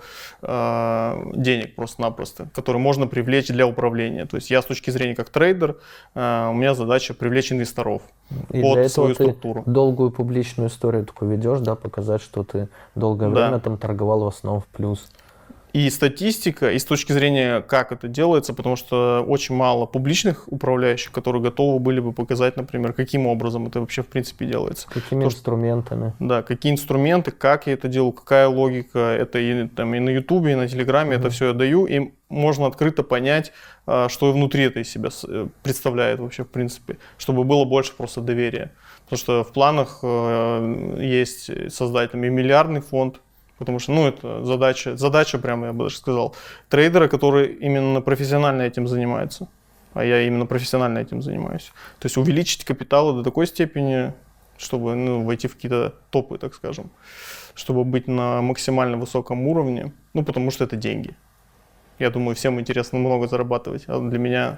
э, денег просто-напросто, которые можно привлечь для управления. То есть я с точки зрения как трейдер, э, у меня задача привлечь инвесторов
и
под
для
свою
этого
структуру.
Ты долгую публичную историю такую ведешь, да, показать, что ты долгое
Да.
время там торговал в основном в плюс.
И статистика, и с точки зрения, как это делается, потому что очень мало публичных управляющих, которые готовы были бы показать, например, каким образом это вообще в принципе делается.
Какими
То,
инструментами.
Да, какие инструменты, как я это делаю, какая логика. Это и, там, и на Ютубе, и на Телеграме, mm-hmm. это все я даю, и можно открыто понять, что внутри это из себя представляет вообще в принципе, чтобы было больше просто доверия. Потому что в планах есть создать там и миллиардный фонд, потому что, ну, это задача, задача прямо, я бы даже сказал, трейдера, который именно профессионально этим занимается. А я именно профессионально этим занимаюсь. То есть увеличить капиталы до такой степени, чтобы, ну, войти в какие-то топы, так скажем. Чтобы быть на максимально высоком уровне. Ну, потому что это деньги. Я думаю, всем интересно много зарабатывать. А для меня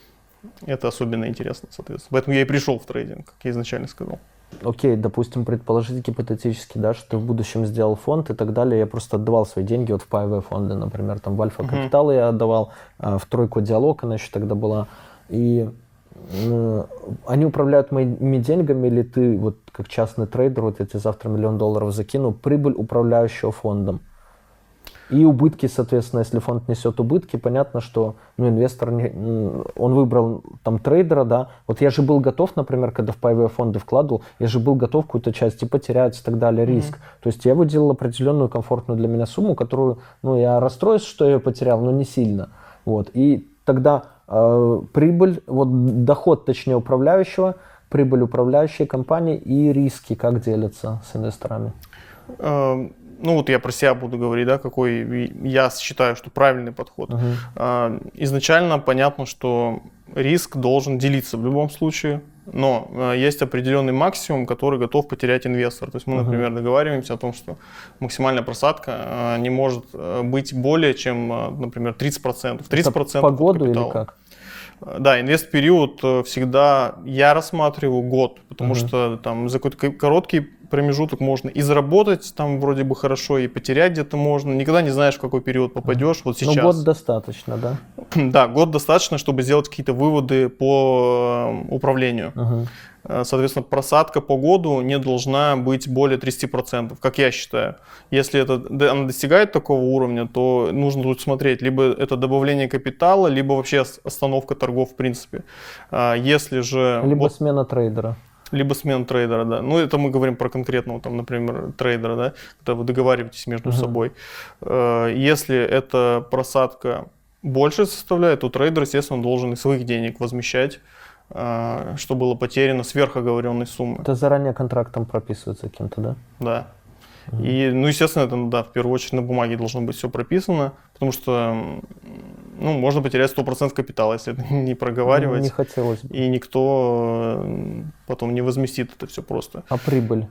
это особенно интересно, соответственно. Поэтому я и пришел в трейдинг, как я изначально сказал.
Окей, допустим, предположить гипотетически, да, что ты в будущем сделал фонд и так далее. Я просто отдавал свои деньги вот в паевые фонды, например, там в Альфа Капитал uh-huh. я отдавал, в Тройку Диалог она еще тогда была. И э, они управляют моими деньгами, или ты вот как частный трейдер, вот я тебе завтра миллион долларов закину, прибыль управляющего фондом. И убытки, соответственно, если фонд несет убытки, понятно, что ну, инвестор, не, он выбрал там трейдера, да. Вот я же был готов, например, когда в паевые фонды вкладывал, я же был готов какую-то часть и потерять и так далее, риск. Mm-hmm. То есть я выделил определенную комфортную для меня сумму, которую, ну, я расстроюсь, что я ее потерял, но не сильно. Вот. И тогда э, прибыль, вот доход, точнее, управляющего, прибыль управляющей компании и риски как делятся с инвесторами?
Um... Ну вот я про себя буду говорить, да, какой я считаю, что правильный подход. Uh-huh. Изначально понятно, что риск должен делиться в любом случае, но есть определенный максимум, который готов потерять инвестор. То есть мы, например, uh-huh. договариваемся о том, что максимальная просадка не может быть более чем, например, тридцать процентов. тридцать процентов
по году или как?
Да, инвест-период всегда я рассматриваю год, потому uh-huh. что там за какой-то короткий промежуток можно и заработать там вроде бы хорошо, и потерять где-то можно. Никогда не знаешь, в какой период попадешь. Вот сейчас.
Ну, год достаточно, да?
Да, год достаточно, чтобы сделать какие-то выводы по управлению. Uh-huh. Соответственно, просадка по году не должна быть более тридцать процентов, как я считаю. Если это, она достигает такого уровня, то нужно тут смотреть, либо это добавление капитала, либо вообще остановка торгов в принципе. Если же...
Либо
вот,
смена трейдера.
Либо смена трейдера, да. Ну, это мы говорим про конкретного, там, например, трейдера, да, когда вы договариваетесь между uh-huh. собой. Если эта просадка больше составляет, то трейдер, естественно, должен из своих денег возмещать что было потеряно сверх оговоренной суммы.
Это заранее контрактом прописывается кем-то, да?
Да. И, ну, естественно, это, да, в первую очередь на бумаге должно быть все прописано, потому что, ну, можно потерять сто процентов капитала, если это не проговаривать.
Не хотелось бы.
И никто потом не возместит это все просто.
А прибыль?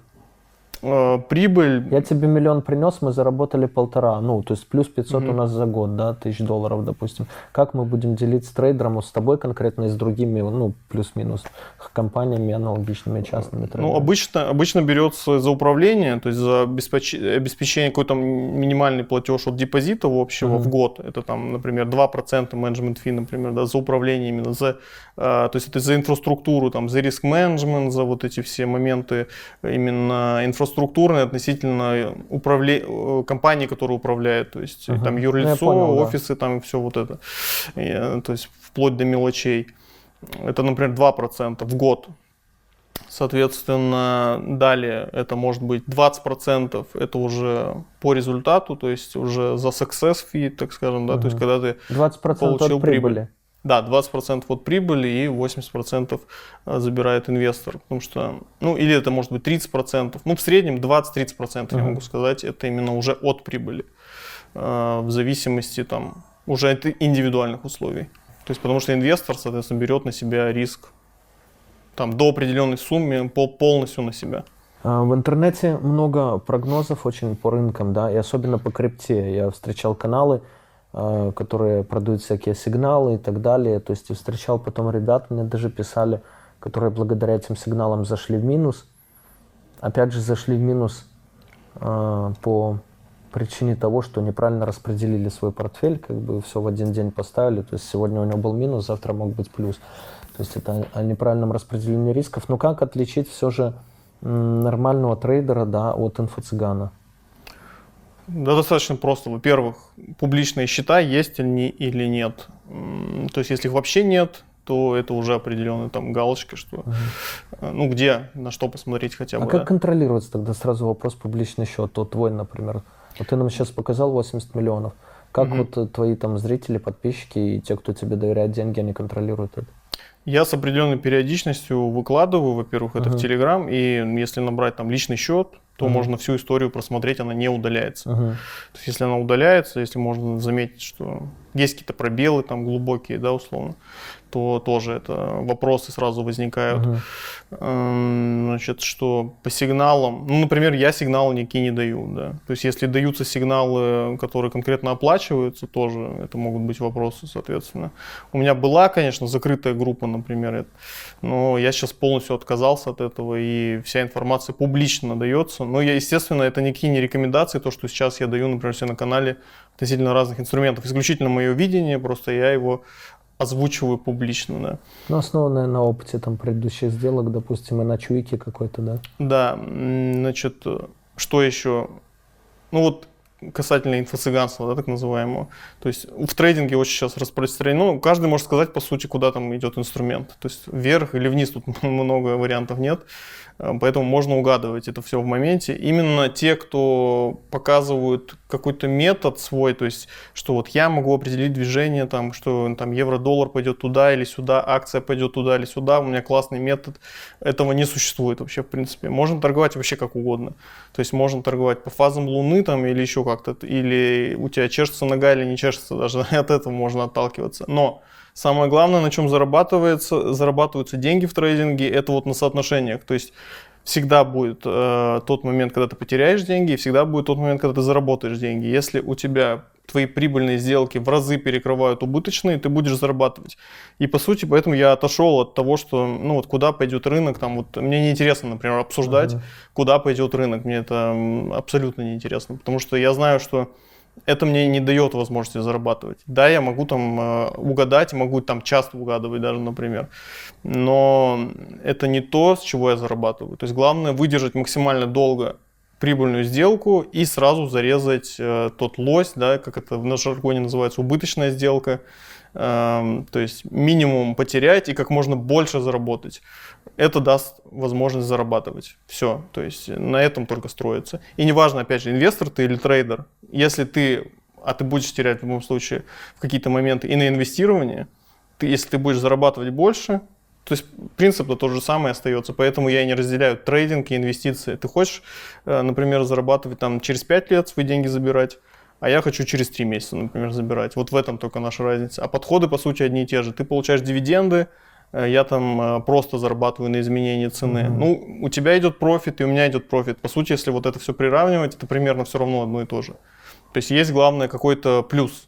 Прибыль...
Я тебе миллион принес, мы заработали полтора, ну, то есть плюс пятьсот
Мгм.
у нас за год, да, тысяч долларов, допустим. Как мы будем делить с трейдером, с тобой конкретно и с другими, ну, плюс-минус, компаниями аналогичными, частными трейдерами?
Ну, обычно, обычно берется за управление, то есть за обеспеч... обеспечение какой-то минимальный платеж от депозита общего
Мгм.
в год. Это там, например, два процента менеджмент фи, например, да, за управление именно, за, а, то есть это за инфраструктуру, там, за риск-менеджмент, за вот эти все моменты именно инфраструктурные относительно управле... компании, которые управляют, то есть
Мгм.
там
Ну,
юрлицо,
я понял, да.
офисы, там все вот это, И, то есть вплоть до мелочей. Это, например, два процента в год. Соответственно, далее это может быть двадцать процентов, это уже по результату, то есть уже за success fee, так скажем, да, то есть
Мгм.
когда ты
двадцать процентов
получил
от прибыли.
прибыль. Да, двадцать процентов от прибыли и восемьдесят процентов забирает инвестор, потому что, ну, или это может быть тридцать процентов, ну, в среднем двадцать-тридцать процентов,
Мгм.
я могу сказать, это именно уже от прибыли, э, в зависимости там уже от индивидуальных условий. То есть, потому что инвестор, соответственно, берет на себя риск там до определенной суммы пол- полностью на себя.
А, В интернете много прогнозов очень по рынкам, да, и особенно по крипте. Я встречал каналы, а, которые продают всякие сигналы и так далее. То есть и встречал потом ребят, мне даже писали, которые благодаря этим сигналам зашли в минус. Опять же, зашли в минус а, по причине того, что неправильно распределили свой портфель, как бы все в один день поставили. То есть сегодня у него был минус, завтра мог быть плюс. То есть это о неправильном распределении рисков. Но как отличить все же м, нормального трейдера, да, от инфо-цыгана?
Да, достаточно просто. Во-первых, публичные счета есть или, не, или нет. М, То есть, если их вообще нет, то это уже определенная там галочка, что, э, ну, где, на что посмотреть хотя бы.
А как
да.
контролируется тогда сразу вопрос публичный счет? Вот твой, например. Вот ты нам сейчас показал восемьдесят миллионов. Как
Мгм.
вот э, твои там зрители, подписчики и те, кто тебе доверяет деньги, они контролируют это?
Я с определенной периодичностью выкладываю, во-первых, это
Мгм.
в Telegram, и если набрать там личный счет, то
Мгм.
можно всю историю просмотреть, она не удаляется.
Мгм.
То есть, если она удаляется, если можно заметить, что есть какие-то пробелы там глубокие, да, условно, то тоже это вопросы сразу возникают.
Мгм.
Эм, Значит, что по сигналам, ну, например, я сигналы никакие не даю, да. То есть, если даются сигналы, которые конкретно оплачиваются, тоже это могут быть вопросы, соответственно. У меня была, конечно, закрытая группа, например, это, но я сейчас полностью отказался от этого, и вся информация публично дается. Но, я, естественно, это никакие не рекомендации, то, что сейчас я даю, например, все на канале относительно разных инструментов. Исключительно мое видение, просто я его озвучиваю публично, да.
Ну, основанное на опыте там предыдущих сделок, допустим, и на чуйке какой-то, да?
Да, м, значит, э, что еще? Ну вот касательно инфо-цыганства, да, так называемого. То есть в трейдинге очень сейчас распространено. Каждый может сказать, по сути, куда там идет инструмент. То есть вверх или вниз, тут много вариантов нет. Э, Поэтому можно угадывать это все в моменте. Именно те, кто показывают какой-то метод свой, то есть, что вот я могу определить движение, там, что там евро-доллар пойдет туда или сюда, акция пойдет туда или сюда, у меня классный метод. Этого не существует вообще, в принципе. Можно торговать вообще как угодно. То есть можно торговать по фазам Луны там или еще как-то, или у тебя чешется нога или не чешется, даже от этого можно отталкиваться. Но самое главное, на чем зарабатывается, зарабатываются деньги в трейдинге, это вот на соотношениях. То есть всегда будет э, тот момент, когда ты потеряешь деньги, и всегда будет тот момент, когда ты заработаешь деньги. Если у тебя твои прибыльные сделки в разы перекрывают убыточные, ты будешь зарабатывать. И по сути, поэтому я отошел от того, что, ну вот куда пойдет рынок, там вот мне неинтересно, например, обсуждать,
Мгм.
куда пойдет рынок, мне это м, абсолютно неинтересно, потому что я знаю, что это мне не дает возможности зарабатывать. Да, я могу там э, угадать, могу там часто угадывать даже, например, но это не то, с чего я зарабатываю. То есть главное выдержать максимально долго прибыльную сделку и сразу зарезать э, тот лось, да, как это в нашем жаргоне называется, убыточная сделка. Эм, то есть минимум потерять и как можно больше заработать. Это даст возможность зарабатывать. Все, то есть на этом только строится. И неважно, опять же, инвестор ты или трейдер, если ты, а ты будешь терять в любом случае в какие-то моменты и на инвестирование, ты, если ты будешь зарабатывать больше, То есть принцип-то тот же самый остается, поэтому я и не разделяю трейдинг и инвестиции. Ты хочешь, например, зарабатывать там через пять лет свои деньги забирать, а я хочу через три месяца, например, забирать. Вот в этом только наша разница. А подходы, по сути, одни и те же. Ты получаешь дивиденды, я там просто зарабатываю на изменении цены. Mm-hmm. Ну, у тебя идет профит, и у меня идет профит. По сути, если вот это все приравнивать, это примерно все равно одно и то же. То есть есть, главное, какой-то плюс.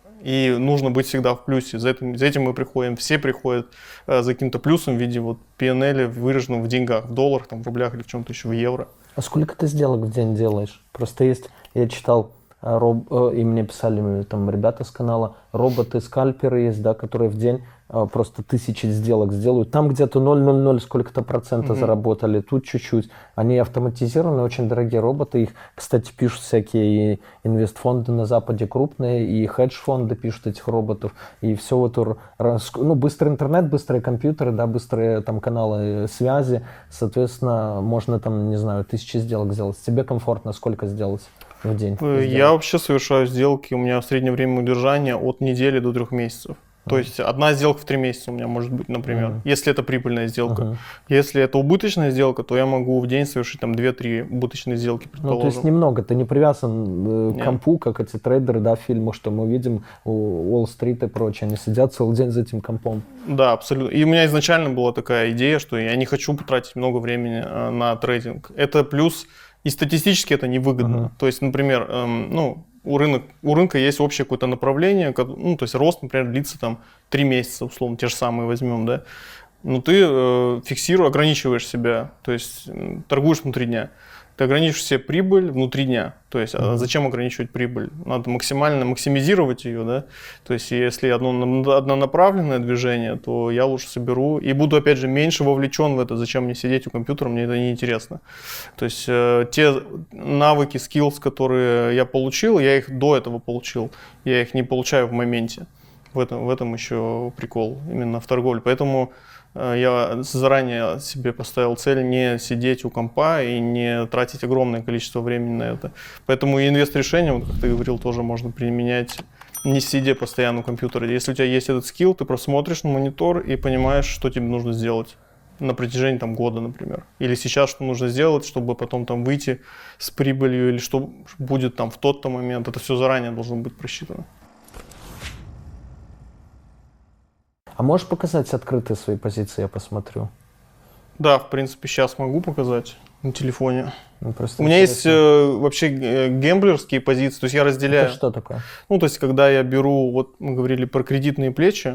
И нужно быть всегда в плюсе. За этим, за этим мы приходим. Все приходят э, за каким-то плюсом в виде вот пи эн эл выраженного в деньгах, в долларах, там, в рублях или в чем-то еще, в евро.
А сколько ты сделок в день делаешь? Просто есть, я читал, роб, и мне писали там ребята с канала, роботы-скальперы есть, да, которые в день просто тысячи сделок сделают. Там где-то ноль целых ноль ноль сколько-то процента mm-hmm. заработали, тут чуть-чуть. Они автоматизированы, очень дорогие роботы. Их, кстати, пишут всякие и инвестфонды на Западе крупные, и хедж-фонды пишут этих роботов. И все вот, ну, быстрый интернет, быстрые компьютеры, да, быстрые там каналы связи. Соответственно, можно там, не знаю, тысячи сделок сделать. Тебе комфортно сколько сделать в день?
Я сделать? Вообще совершаю сделки, у меня среднее время удержания от недели до трех месяцев. То есть одна сделка в три месяца у меня может быть, например, uh-huh. если это прибыльная сделка. Uh-huh. Если это убыточная сделка, то я могу в день совершить там две-три убыточные сделки, предположим.
Ну, то есть немного, ты не привязан к компу, как эти трейдеры, да, в фильмах, что мы видим у Уолл-стрит и прочее. Они сидят целый день за этим компом.
Да, абсолютно. И у меня изначально была такая идея, что я не хочу потратить много времени на трейдинг. Это плюс, и статистически это невыгодно. Uh-huh. То есть, например, эм, ну, У рынка, у рынка есть общее какое-то направление, ну, то есть рост, например, длится там три месяца, условно, те же самые возьмем, да. Но ты э, фиксируешь, ограничиваешь себя, то есть торгуешь внутри дня. Ты ограничиваешь себе прибыль внутри дня. То есть а зачем ограничивать прибыль? Надо максимально максимизировать ее, да. То есть если одно, однонаправленное движение, то я лучше соберу и буду, опять же, меньше вовлечен в это. Зачем мне сидеть у компьютера, мне это не интересно. То есть э, те навыки, skills, которые я получил, я их до этого получил. Я их не получаю в моменте. В этом, в этом еще прикол именно в торговле. Поэтому я заранее себе поставил цель не сидеть у компа и не тратить огромное количество времени на это. Поэтому и инвест-решения, вот, как ты говорил, тоже можно применять, не сидя постоянно у компьютера. Если у тебя есть этот скилл, ты просто смотришь на монитор и понимаешь, что тебе нужно сделать на протяжении там, года, например. Или сейчас что нужно сделать, чтобы потом там выйти с прибылью, или что будет там в тот-то момент. Это все заранее должно быть просчитано.
А можешь показать открытые свои позиции, я посмотрю?
Да, в принципе, сейчас могу показать на телефоне.
Ну,
у меня есть э, вообще гэмблерские позиции, то есть я разделяю.
Это что такое?
Ну, то есть когда я беру, вот мы говорили про кредитные плечи,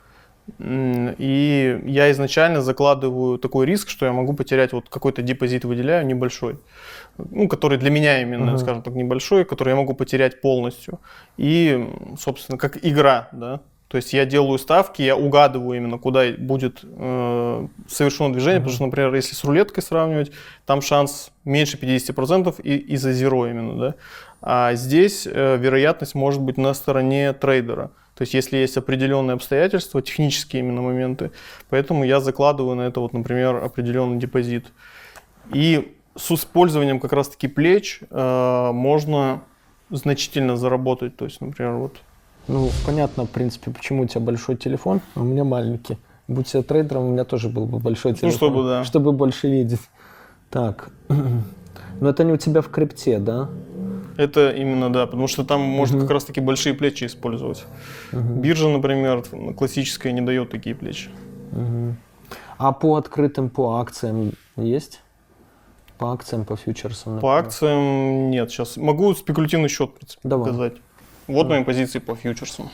и я изначально закладываю такой риск, что я могу потерять, вот какой-то депозит выделяю небольшой, ну, который для меня именно, uh-huh. скажем так, небольшой, который я могу потерять полностью. И, собственно, как игра, да. То есть я делаю ставки, я угадываю именно, куда будет э, совершено движение, mm-hmm. потому что, например, если с рулеткой сравнивать, там шанс меньше пятьдесят процентов и, из-за зеро именно, да. А здесь э, вероятность может быть на стороне трейдера. То есть если есть определенные обстоятельства, технические именно моменты, поэтому я закладываю на это, вот, например, определенный депозит. И с использованием как раз-таки плеч э, можно значительно заработать. То есть, например, вот.
Ну, понятно, в принципе, почему у тебя большой телефон, а у меня маленький. Будь я трейдером, у меня тоже был бы большой телефон.
Ну, чтобы, да.
Чтобы больше видеть. Так. Но это не у тебя в крипте, да?
Это именно, да, потому что там можно uh-huh. как раз-таки большие плечи использовать. Uh-huh. Биржа, например, классическая не дает такие плечи.
Uh-huh. А по открытым, по акциям есть? По акциям, по фьючерсам? Например?
По акциям нет. Сейчас могу спекулятивный счет, в принципе,
Давай.
показать. Вот мои позиции по фьючерсам.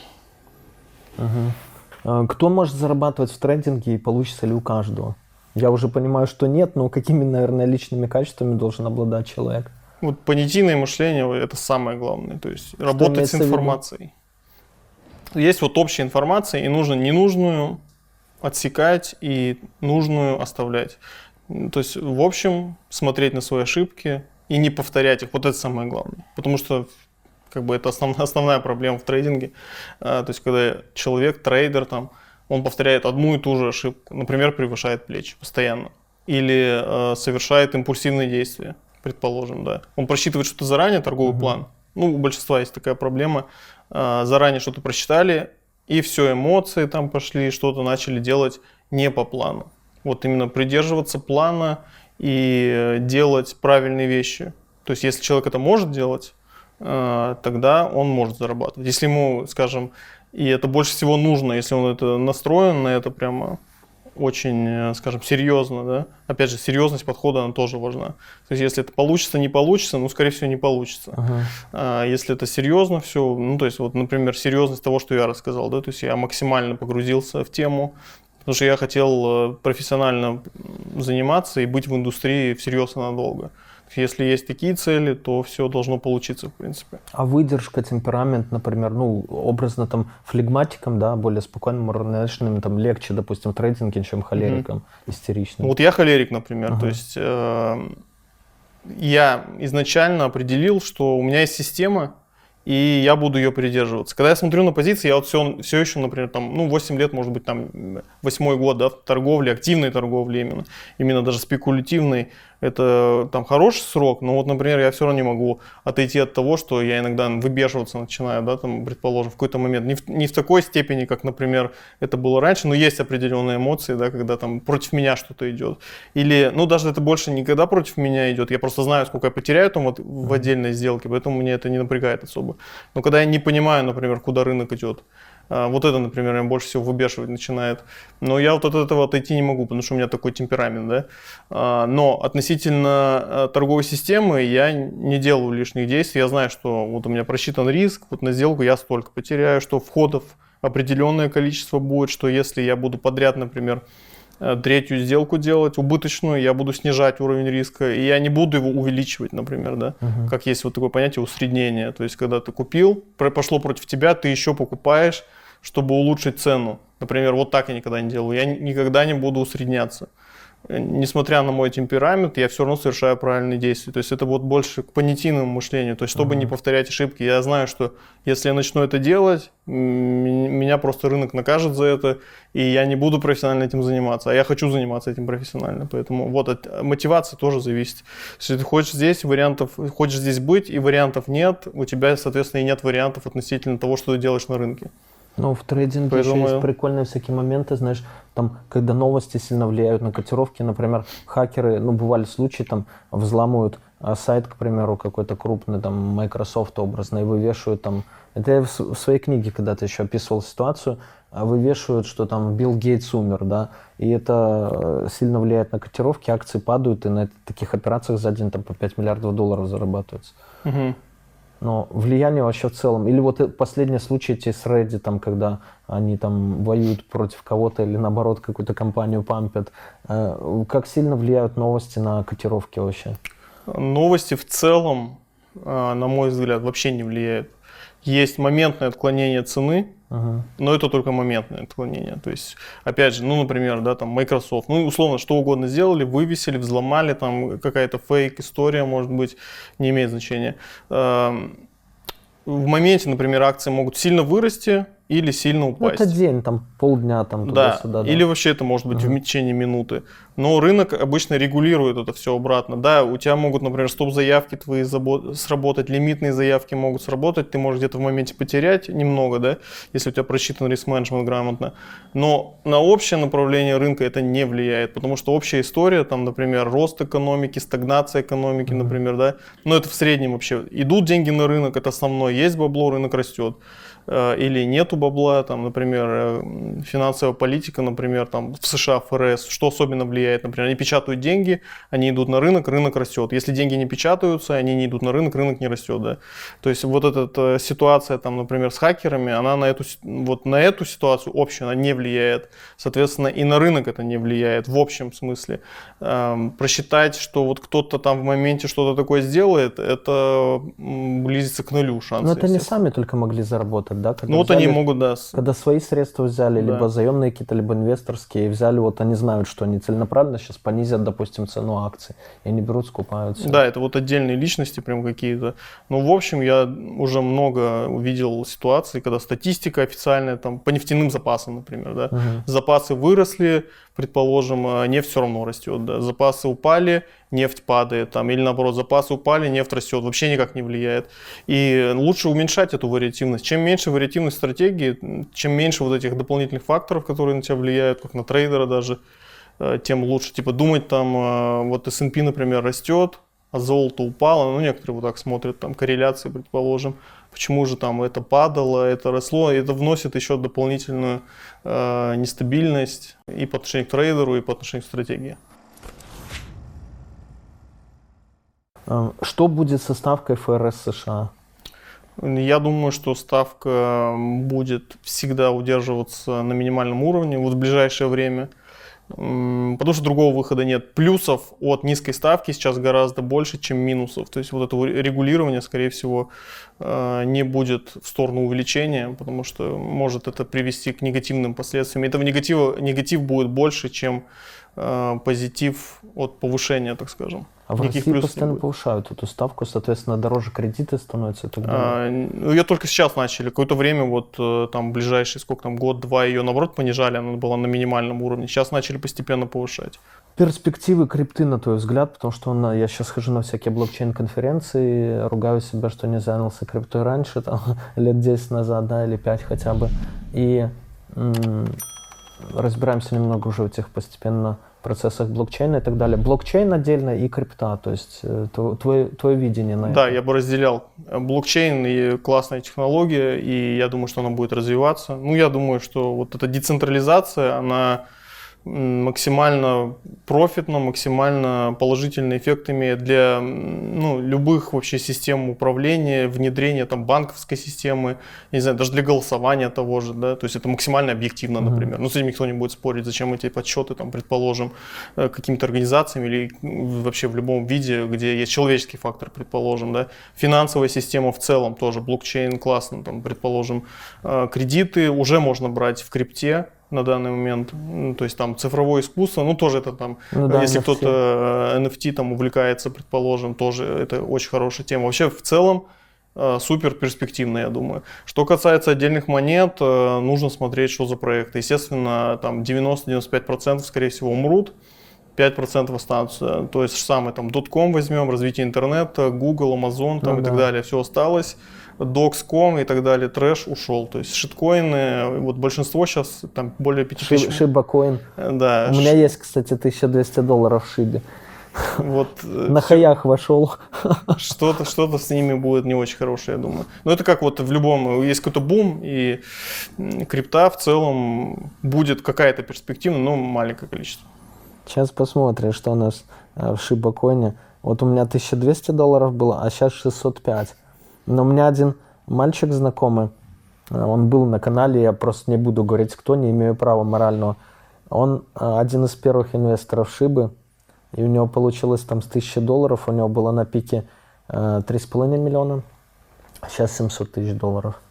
Угу. Кто может зарабатывать в трейдинге и получится ли у каждого? Я уже понимаю, что нет, но какими, наверное, личными качествами должен обладать человек?
Вот понятийное мышление – это самое главное. То есть что работать с информацией. Есть вот общая информация, и нужно ненужную отсекать и нужную оставлять. То есть, в общем, смотреть на свои ошибки и не повторять их. Вот это самое главное. Потому что как бы это основная, основная проблема в трейдинге. А, то есть, когда человек, трейдер, там, он повторяет одну и ту же ошибку, например, превышает плечи постоянно, или э, совершает импульсивные действия, предположим, да. Он просчитывает что-то заранее, торговый uh-huh. план. Ну, у большинства есть такая проблема. Э, заранее что-то просчитали, и все, эмоции там пошли, что-то начали делать, не по плану. Вот именно придерживаться плана и делать правильные вещи. То есть если человек это может делать, тогда он может зарабатывать. Если ему, скажем, и это больше всего нужно, если он это настроен на это прямо очень, скажем, серьезно, да. Опять же, серьезность подхода, она тоже важна. То есть, если это получится, не получится, ну, скорее всего, не получится. Uh-huh. А если это серьезно все, ну, то есть, вот, например, серьезность того, что я рассказал, да, то есть, я максимально погрузился в тему, потому что я хотел профессионально заниматься и быть в индустрии всерьез и надолго. Если есть такие цели, то все должно получиться, в принципе.
А выдержка, темперамент, например, ну, образно там флегматиком, да, более спокойным, равнодушным, там легче, допустим, в трейдинге, чем холериком, mm-hmm. истеричным.
Вот я холерик, например, uh-huh. то есть э, я изначально определил, что у меня есть система, и я буду ее придерживаться. Когда я смотрю на позиции, я вот все, все еще, например, там, ну, восемь лет, может быть, там, восьмой год, да, в торговле, активной торговле именно, именно даже спекулятивной, это там хороший срок, но вот, например, я все равно не могу отойти от того, что я иногда выбешиваться начинаю, да, там, предположим, в какой-то момент. Не в, не в такой степени, как, например, это было раньше, но есть определенные эмоции, да, когда там против меня что-то идет. Или, ну, даже это больше никогда против меня идет, я просто знаю, сколько я потеряю там вот в отдельной сделке, поэтому мне это не напрягает особо. Но когда я не понимаю, например, куда рынок идет, вот это, например, меня больше всего выбешивать начинает. Но я вот от этого отойти не могу, потому что у меня такой темперамент, да. Но относительно торговой системы я не делаю лишних действий. Я знаю, что вот у меня просчитан риск, вот на сделку я столько потеряю, что входов определенное количество будет, что если я буду подряд, например, третью сделку делать, убыточную, я буду снижать уровень риска, и я не буду его увеличивать, например, да, uh-huh. как есть вот такое понятие усреднения, то есть когда ты купил, пошло против тебя, ты еще покупаешь, чтобы улучшить цену. Например, вот так я никогда не делаю, я никогда не буду усредняться. Несмотря на мой темперамент, я все равно совершаю правильные действия. То есть это вот больше к понятийному мышлению. То есть чтобы uh-huh. не повторять ошибки, я знаю, что если я начну это делать, меня просто рынок накажет за это, и я не буду профессионально этим заниматься. А я хочу заниматься этим профессионально. Поэтому вот от мотивации тоже зависит. Если ты хочешь здесь вариантов, хочешь здесь быть, и вариантов нет, у тебя, соответственно, и нет вариантов относительно того, что ты делаешь на рынке.
Ну, в трейдинге Поэтому... еще есть прикольные всякие моменты, знаешь, там, когда новости сильно влияют на котировки, например, хакеры, ну, бывали случаи, там, взламывают а, сайт, к примеру, какой-то крупный, там, Microsoft образно, и вывешивают там, это я в, в своей книге когда-то еще описывал ситуацию, вывешивают, что там Билл Гейтс умер, да, и это сильно влияет на котировки, акции падают, и на таких операциях за день там по пять миллиардов долларов зарабатывается. Угу. Но влияние вообще в целом. Или вот последний случай эти с Reddit, там, когда они там воюют против кого-то или наоборот какую-то компанию пампят. Как сильно влияют новости на котировки вообще?
Новости в целом, на мой взгляд, вообще не влияют. Есть моментное отклонение цены, uh-huh. но это только моментное отклонение. То есть, опять же, ну, например, да, там Microsoft, ну, условно, что угодно сделали, вывесили, взломали, там какая-то фейк-история, может быть, не имеет значения. В моменте, например, акции могут сильно вырасти или сильно упасть.
Ну, это день, там, полдня, там, туда-сюда.
Да, да, или вообще это может быть uh-huh. в течение минуты. Но рынок обычно регулирует это все обратно. Да, у тебя могут, например, стоп-заявки твои сработать, лимитные заявки могут сработать, ты можешь где-то в моменте потерять немного, да, если у тебя просчитан риск-менеджмент грамотно. Но на общее направление рынка это не влияет, потому что общая история, там, например, рост экономики, стагнация экономики, uh-huh. например, да, но это в среднем вообще. Идут деньги на рынок, это основное, есть бабло, рынок растет. Или нету бабла, там, например, финансовая политика, например, там, в США, эф эр эс, что особенно влияет, например, они печатают деньги, они идут на рынок, рынок растет. Если деньги не печатаются, они не идут на рынок, рынок не растет, да. То есть вот эта ситуация, там, например, с хакерами, она на эту, вот на эту ситуацию общую, она не влияет. Соответственно, и на рынок это не влияет в общем смысле. Эм, просчитать, что вот кто-то там в моменте что-то такое сделает, это близится к нулю шансы.
Но это не сами только могли заработать. Да,
ну вот взяли, они могут, да.
Когда свои средства взяли, да. либо заемные какие-то, либо инвесторские, и взяли, вот они знают, что они целенаправленно сейчас понизят, допустим, цену акций, и они берут, скупаются.
Да, это вот отдельные личности прям какие-то. Но в общем, я уже много увидел ситуаций, когда статистика официальная, там, по нефтяным запасам, например, да, угу. запасы выросли, предположим, нефть все равно растет, да, запасы упали, нефть падает, там, или наоборот, запасы упали, нефть растет, вообще никак не влияет. И лучше уменьшать эту вариативность. Чем меньше вариативность стратегии, чем меньше вот этих дополнительных факторов, которые на тебя влияют, как на трейдера даже, тем лучше. Типа думать там, вот эс энд пи, например, растет, а золото упало, ну некоторые вот так смотрят, там корреляции, предположим, почему же там это падало, это росло, и это вносит еще дополнительную э, нестабильность и по отношению к трейдеру, и по отношению к стратегии.
Что будет со ставкой эф эр эс США?
Я думаю, что ставка будет всегда удерживаться на минимальном уровне вот в ближайшее время. Потому что другого выхода нет. Плюсов от низкой ставки сейчас гораздо больше, чем минусов. То есть вот это регулирование, скорее всего, не будет в сторону увеличения, потому что может это привести к негативным последствиям. Этого негатива, негатив будет больше, чем позитив от повышения, так скажем.
А в России постоянно повышают эту ставку, соответственно, дороже кредиты становятся и так далее.
А, ее только сейчас начали. Какое-то время, вот там ближайший, сколько там, год-два ее наоборот понижали, она была на минимальном уровне. Сейчас начали постепенно повышать.
Перспективы крипты, на твой взгляд, потому что он, я сейчас хожу на всякие блокчейн-конференции, ругаю себя, что не занялся криптой раньше, там, лет десять назад, да, или пять хотя бы. И м- разбираемся немного уже в этих постепенно процессах блокчейна и так далее. Блокчейн отдельно и крипта, то есть твое, твое видение на это.
Да, я бы разделял. Блокчейн и классная технология, и я думаю, что она будет развиваться. Ну, я думаю, что вот эта децентрализация, она максимально профитна, максимально положительный эффект имеет для ну, любых вообще систем управления, внедрения там банковской системы, не знаю, даже для голосования того же, да, то есть это максимально объективно, например. Mm-hmm. Ну, с этим никто не будет спорить, зачем эти подсчеты, там, предположим, какими-то организациями или вообще в любом виде, где есть человеческий фактор, предположим, да. Финансовая система в целом тоже, блокчейн классно, там, предположим, кредиты уже можно брать в крипте на данный момент, ну, то есть там цифровое искусство, ну тоже это там, ну, да, если эн эф ти. Кто-то эн эф ти там увлекается, предположим, тоже это очень хорошая тема. Вообще в целом супер перспективно, я думаю. Что касается отдельных монет, нужно смотреть, что за проекты. Естественно, там девяносто-девяносто пять процентов скорее всего умрут, пять процентов останутся. То есть самый там .com возьмем, развитие интернета, Google, Amazon там, ну, и да. так далее, все осталось. докс точка ком и так далее, трэш ушел. То есть шиткоины, вот большинство сейчас, там более пяти тысяч.
Шибакоин.
Да.
У меня есть, кстати, тысяча двести долларов в шибе.
Вот,
на хаях вошел.
Что-то, что-то с ними будет не очень хорошее, я думаю. Но это как вот в любом, есть какой-то бум, и крипта в целом будет какая-то перспектива, но маленькое количество.
Сейчас посмотрим, что у нас в шибакоине. Вот у меня тысяча двести долларов было, а сейчас шестьсот пять. Но у меня один мальчик знакомый, он был на канале, я просто не буду говорить кто, не имею права морального. Он один из первых инвесторов Шибы, и у него получилось там с тысячи долларов, у него было на пике три с половиной миллиона, сейчас семьсот тысяч долларов.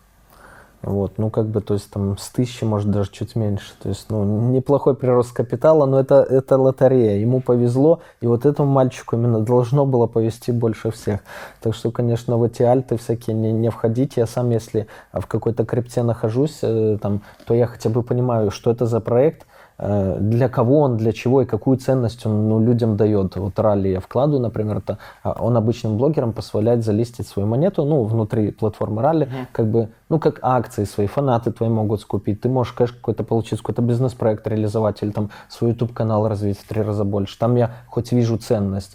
Вот, ну как бы, то есть там с тысячи, может даже чуть меньше. То есть, ну, неплохой прирост капитала, но это, это лотерея. Ему повезло, и вот этому мальчику именно должно было повезти больше всех. Так что, конечно, в эти альты всякие не, не входите. Я сам, если в какой-то крипте нахожусь, э, там, то я хотя бы понимаю, что это за проект, э, для кого он, для чего и какую ценность он ну, людям дает. Вот ралли я вкладываю, например, это, он обычным блогерам позволяет залистить свою монету, ну, внутри платформы ралли, mm-hmm. как бы, ну, как акции свои, фанаты твои могут скупить, ты можешь, конечно, какой-то получить, какой-то бизнес-проект реализовать или там свой YouTube-канал развить в три раза больше. Там я хоть вижу ценность.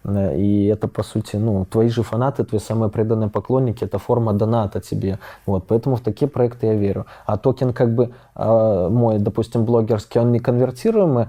И это, по сути, ну, твои же фанаты, твои самые преданные поклонники, это форма доната тебе. Вот, поэтому в такие проекты я верю. А токен, как бы, э, мой, допустим, блогерский, он не конвертируемый,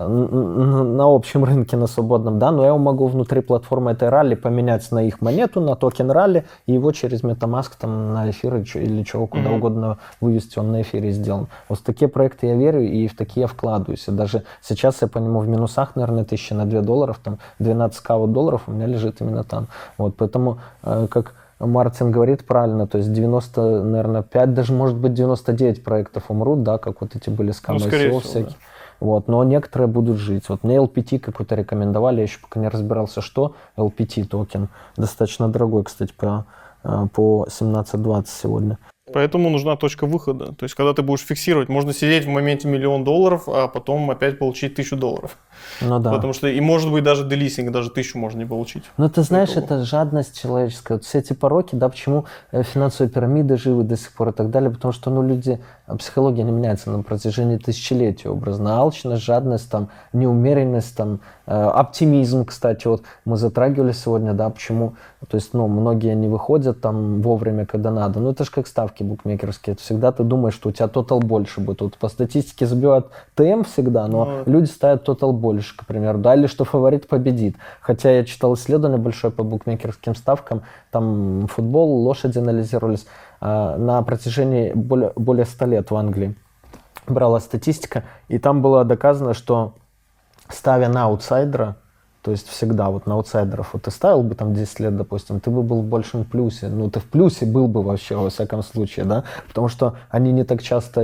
на общем рынке, на свободном, да, но я могу внутри платформы этой ралли поменять на их монету, на токен ралли, и его через MetaMask там на эфир или чего, куда mm-hmm. угодно вывести, он на эфире сделан. Вот в такие проекты я верю, и в такие я вкладываюсь. И даже сейчас я по нему в минусах, наверное, тысяча на две долларов, там двенадцать тысяч долларов у меня лежит именно там. Вот, поэтому, э, как Мартин говорит правильно, то есть девяносто, наверное, пять, даже может быть девяносто девять проектов умрут, да, как вот эти были скамы
ну,
всего всякие. Да. Вот, но некоторые будут жить. Вот мне эл пи ти какой-то рекомендовали, я еще пока не разбирался, что эл пи ти токен. Достаточно дорогой, кстати, по, по семнадцать двадцать сегодня.
Поэтому нужна точка выхода. То есть, когда ты будешь фиксировать, можно сидеть в моменте миллион долларов, а потом опять получить тысячу долларов.
Ну да.
Потому что, и может быть, даже делистинг, даже тысячу можно не получить.
Ну, ты знаешь, это жадность человеческая. Вот все эти пороки, да, почему финансовые пирамиды живы до сих пор и так далее, потому что, ну, люди, психология не меняется на протяжении тысячелетий образно. Алчность, жадность, там, неумеренность, там, э, оптимизм, кстати, вот мы затрагивали сегодня, да, почему, то есть, ну, многие не выходят там вовремя, когда надо. Ну, это же как ставки букмекерские. Это всегда ты думаешь, что у тебя тотал больше будет. Вот по статистике забивают ТМ всегда, но mm. люди ставят тотал больше, к примеру, да, или что фаворит победит. Хотя я читал исследование большое по букмекерским ставкам, там футбол, лошади анализировались э, на протяжении более, более ста лет в Англии. Брала статистика, и там было доказано, что ставя на аутсайдера, то есть всегда вот на аутсайдеров, вот ты ставил бы там десять лет, допустим, ты бы был в большем плюсе. Ну, ты в плюсе был бы вообще, во всяком случае, да, потому что они не так часто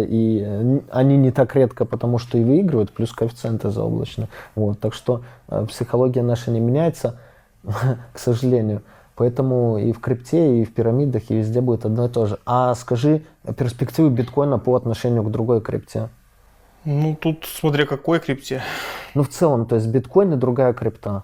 и они не так редко, потому что и выигрывают, плюс коэффициенты заоблачные. Вот, так что э, психология наша не меняется, к сожалению. Поэтому и в крипте, и в пирамидах, и везде будет одно и то же. А скажи перспективы биткоина по отношению к другой крипте.
Ну, тут смотря какой крипте.
Ну, в целом, то есть биткоин и другая крипта.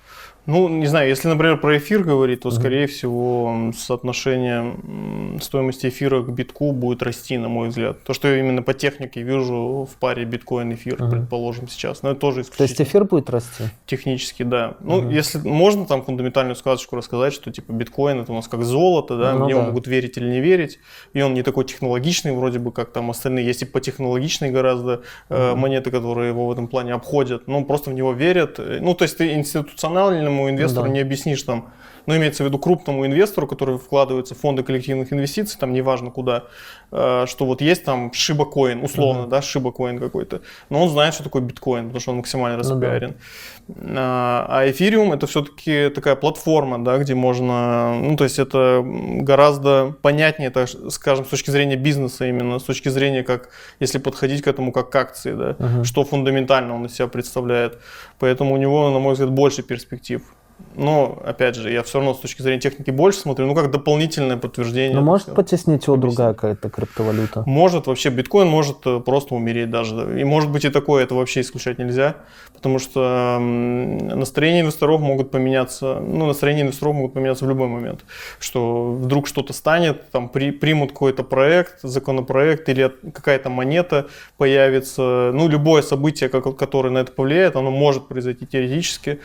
Ну, не знаю, если, например, про эфир говорить, то, скорее mm-hmm. всего, соотношение стоимости эфира к битку будет расти, на мой взгляд. То, что я именно по технике вижу в паре биткоин-эфир, mm-hmm. предположим, сейчас. Но это тоже исключительно.
То есть эфир будет расти?
Технически, да. Ну, mm-hmm. если можно там фундаментальную сказочку рассказать, что типа биткоин это у нас как золото, да, ну, в него да. могут верить или не верить, и он не такой технологичный, вроде бы, как там остальные. Есть и потехнологичные гораздо mm-hmm. э, монеты, которые его в этом плане обходят, но просто в него верят. Ну, то есть ты институционально инвестору ну, да. не объяснишь там, ну, имеется в виду крупному инвестору, который вкладывается в фонды коллективных инвестиций, там неважно куда, э, что вот есть там Shiba Coin, условно, uh-huh. да, Shiba Coin какой-то, но он знает, что такое биткоин, потому что он максимально распиарен. Ну, да. а, а эфириум это все-таки такая платформа, да, где можно, ну, то есть это гораздо понятнее, так, скажем, с точки зрения бизнеса именно, с точки зрения, как, если подходить к этому как к акции, да, uh-huh. что фундаментально он из себя представляет. Поэтому у него, на мой взгляд, больше перспектив. Но, опять же, я все равно с точки зрения техники больше смотрю, ну, как дополнительное подтверждение.
Но может все. Потеснить его другая какая-то криптовалюта?
Может, вообще биткоин может просто умереть даже. И может быть и такое, это вообще исключать нельзя. Потому что настроения инвесторов могут поменяться, ну, настроения инвесторов могут поменяться в любой момент. Что вдруг что-то станет, там при, примут какой-то проект, законопроект или какая-то монета появится. Ну, любое событие, которое на это повлияет, оно может произойти теоретически.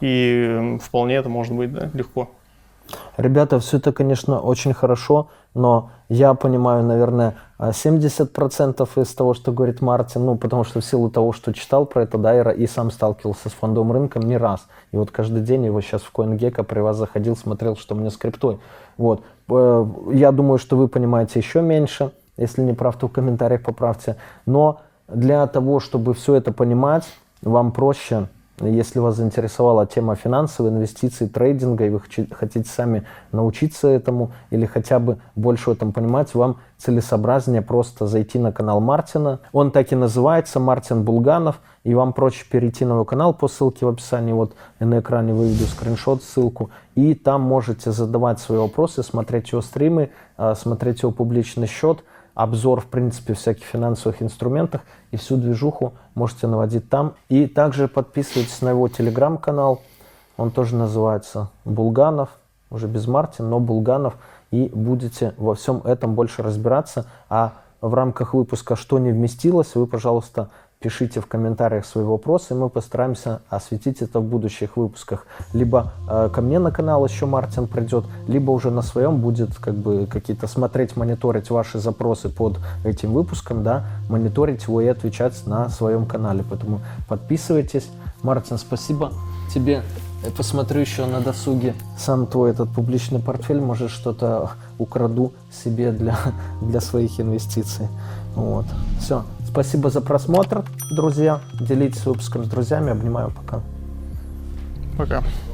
И вполне это может быть, да, легко.
Ребята, все это, конечно, очень хорошо, но я понимаю, наверное, семьдесят процентов из того, что говорит Мартин, ну, потому что в силу того, что читал про это, да, и, и сам сталкивался с фондовым рынком не раз. И вот каждый день его сейчас в CoinGecko при вас заходил, смотрел, что у меня с криптой. Вот. Я думаю, что вы понимаете еще меньше. Если не прав, то в комментариях поправьте. Но для того, чтобы все это понимать, вам проще... Если вас заинтересовала тема финансовых инвестиций, трейдинга, и вы хотите сами научиться этому или хотя бы больше в этом понимать, вам целесообразнее просто зайти на канал Мартина. Он так и называется, Мартин Булганов, и вам проще перейти на его канал по ссылке в описании. Вот на экране выведу скриншот, ссылку, и там можете задавать свои вопросы, смотреть его стримы, смотреть его публичный счет, обзор, в принципе, всяких финансовых инструментов, и всю движуху можете наводить там. И также подписывайтесь на его телеграм-канал, он тоже называется Булганов, уже без Мартин, но Булганов, и будете во всем этом больше разбираться. А в рамках выпуска «Что не вместилось», вы, пожалуйста, пишите в комментариях свои вопросы, и мы постараемся осветить это в будущих выпусках. Либо э, ко мне на канал еще Мартин придет, либо уже на своем будет как бы какие-то смотреть, мониторить ваши запросы под этим выпуском, да, мониторить его и отвечать на своем канале. Поэтому подписывайтесь. Мартин, спасибо тебе. Я посмотрю еще на досуге сам твой этот публичный портфель, может что-то украду себе для, для своих инвестиций. Вот. Все. Спасибо за просмотр, друзья. Делитесь выпуском с друзьями. Обнимаю. Пока.
Пока.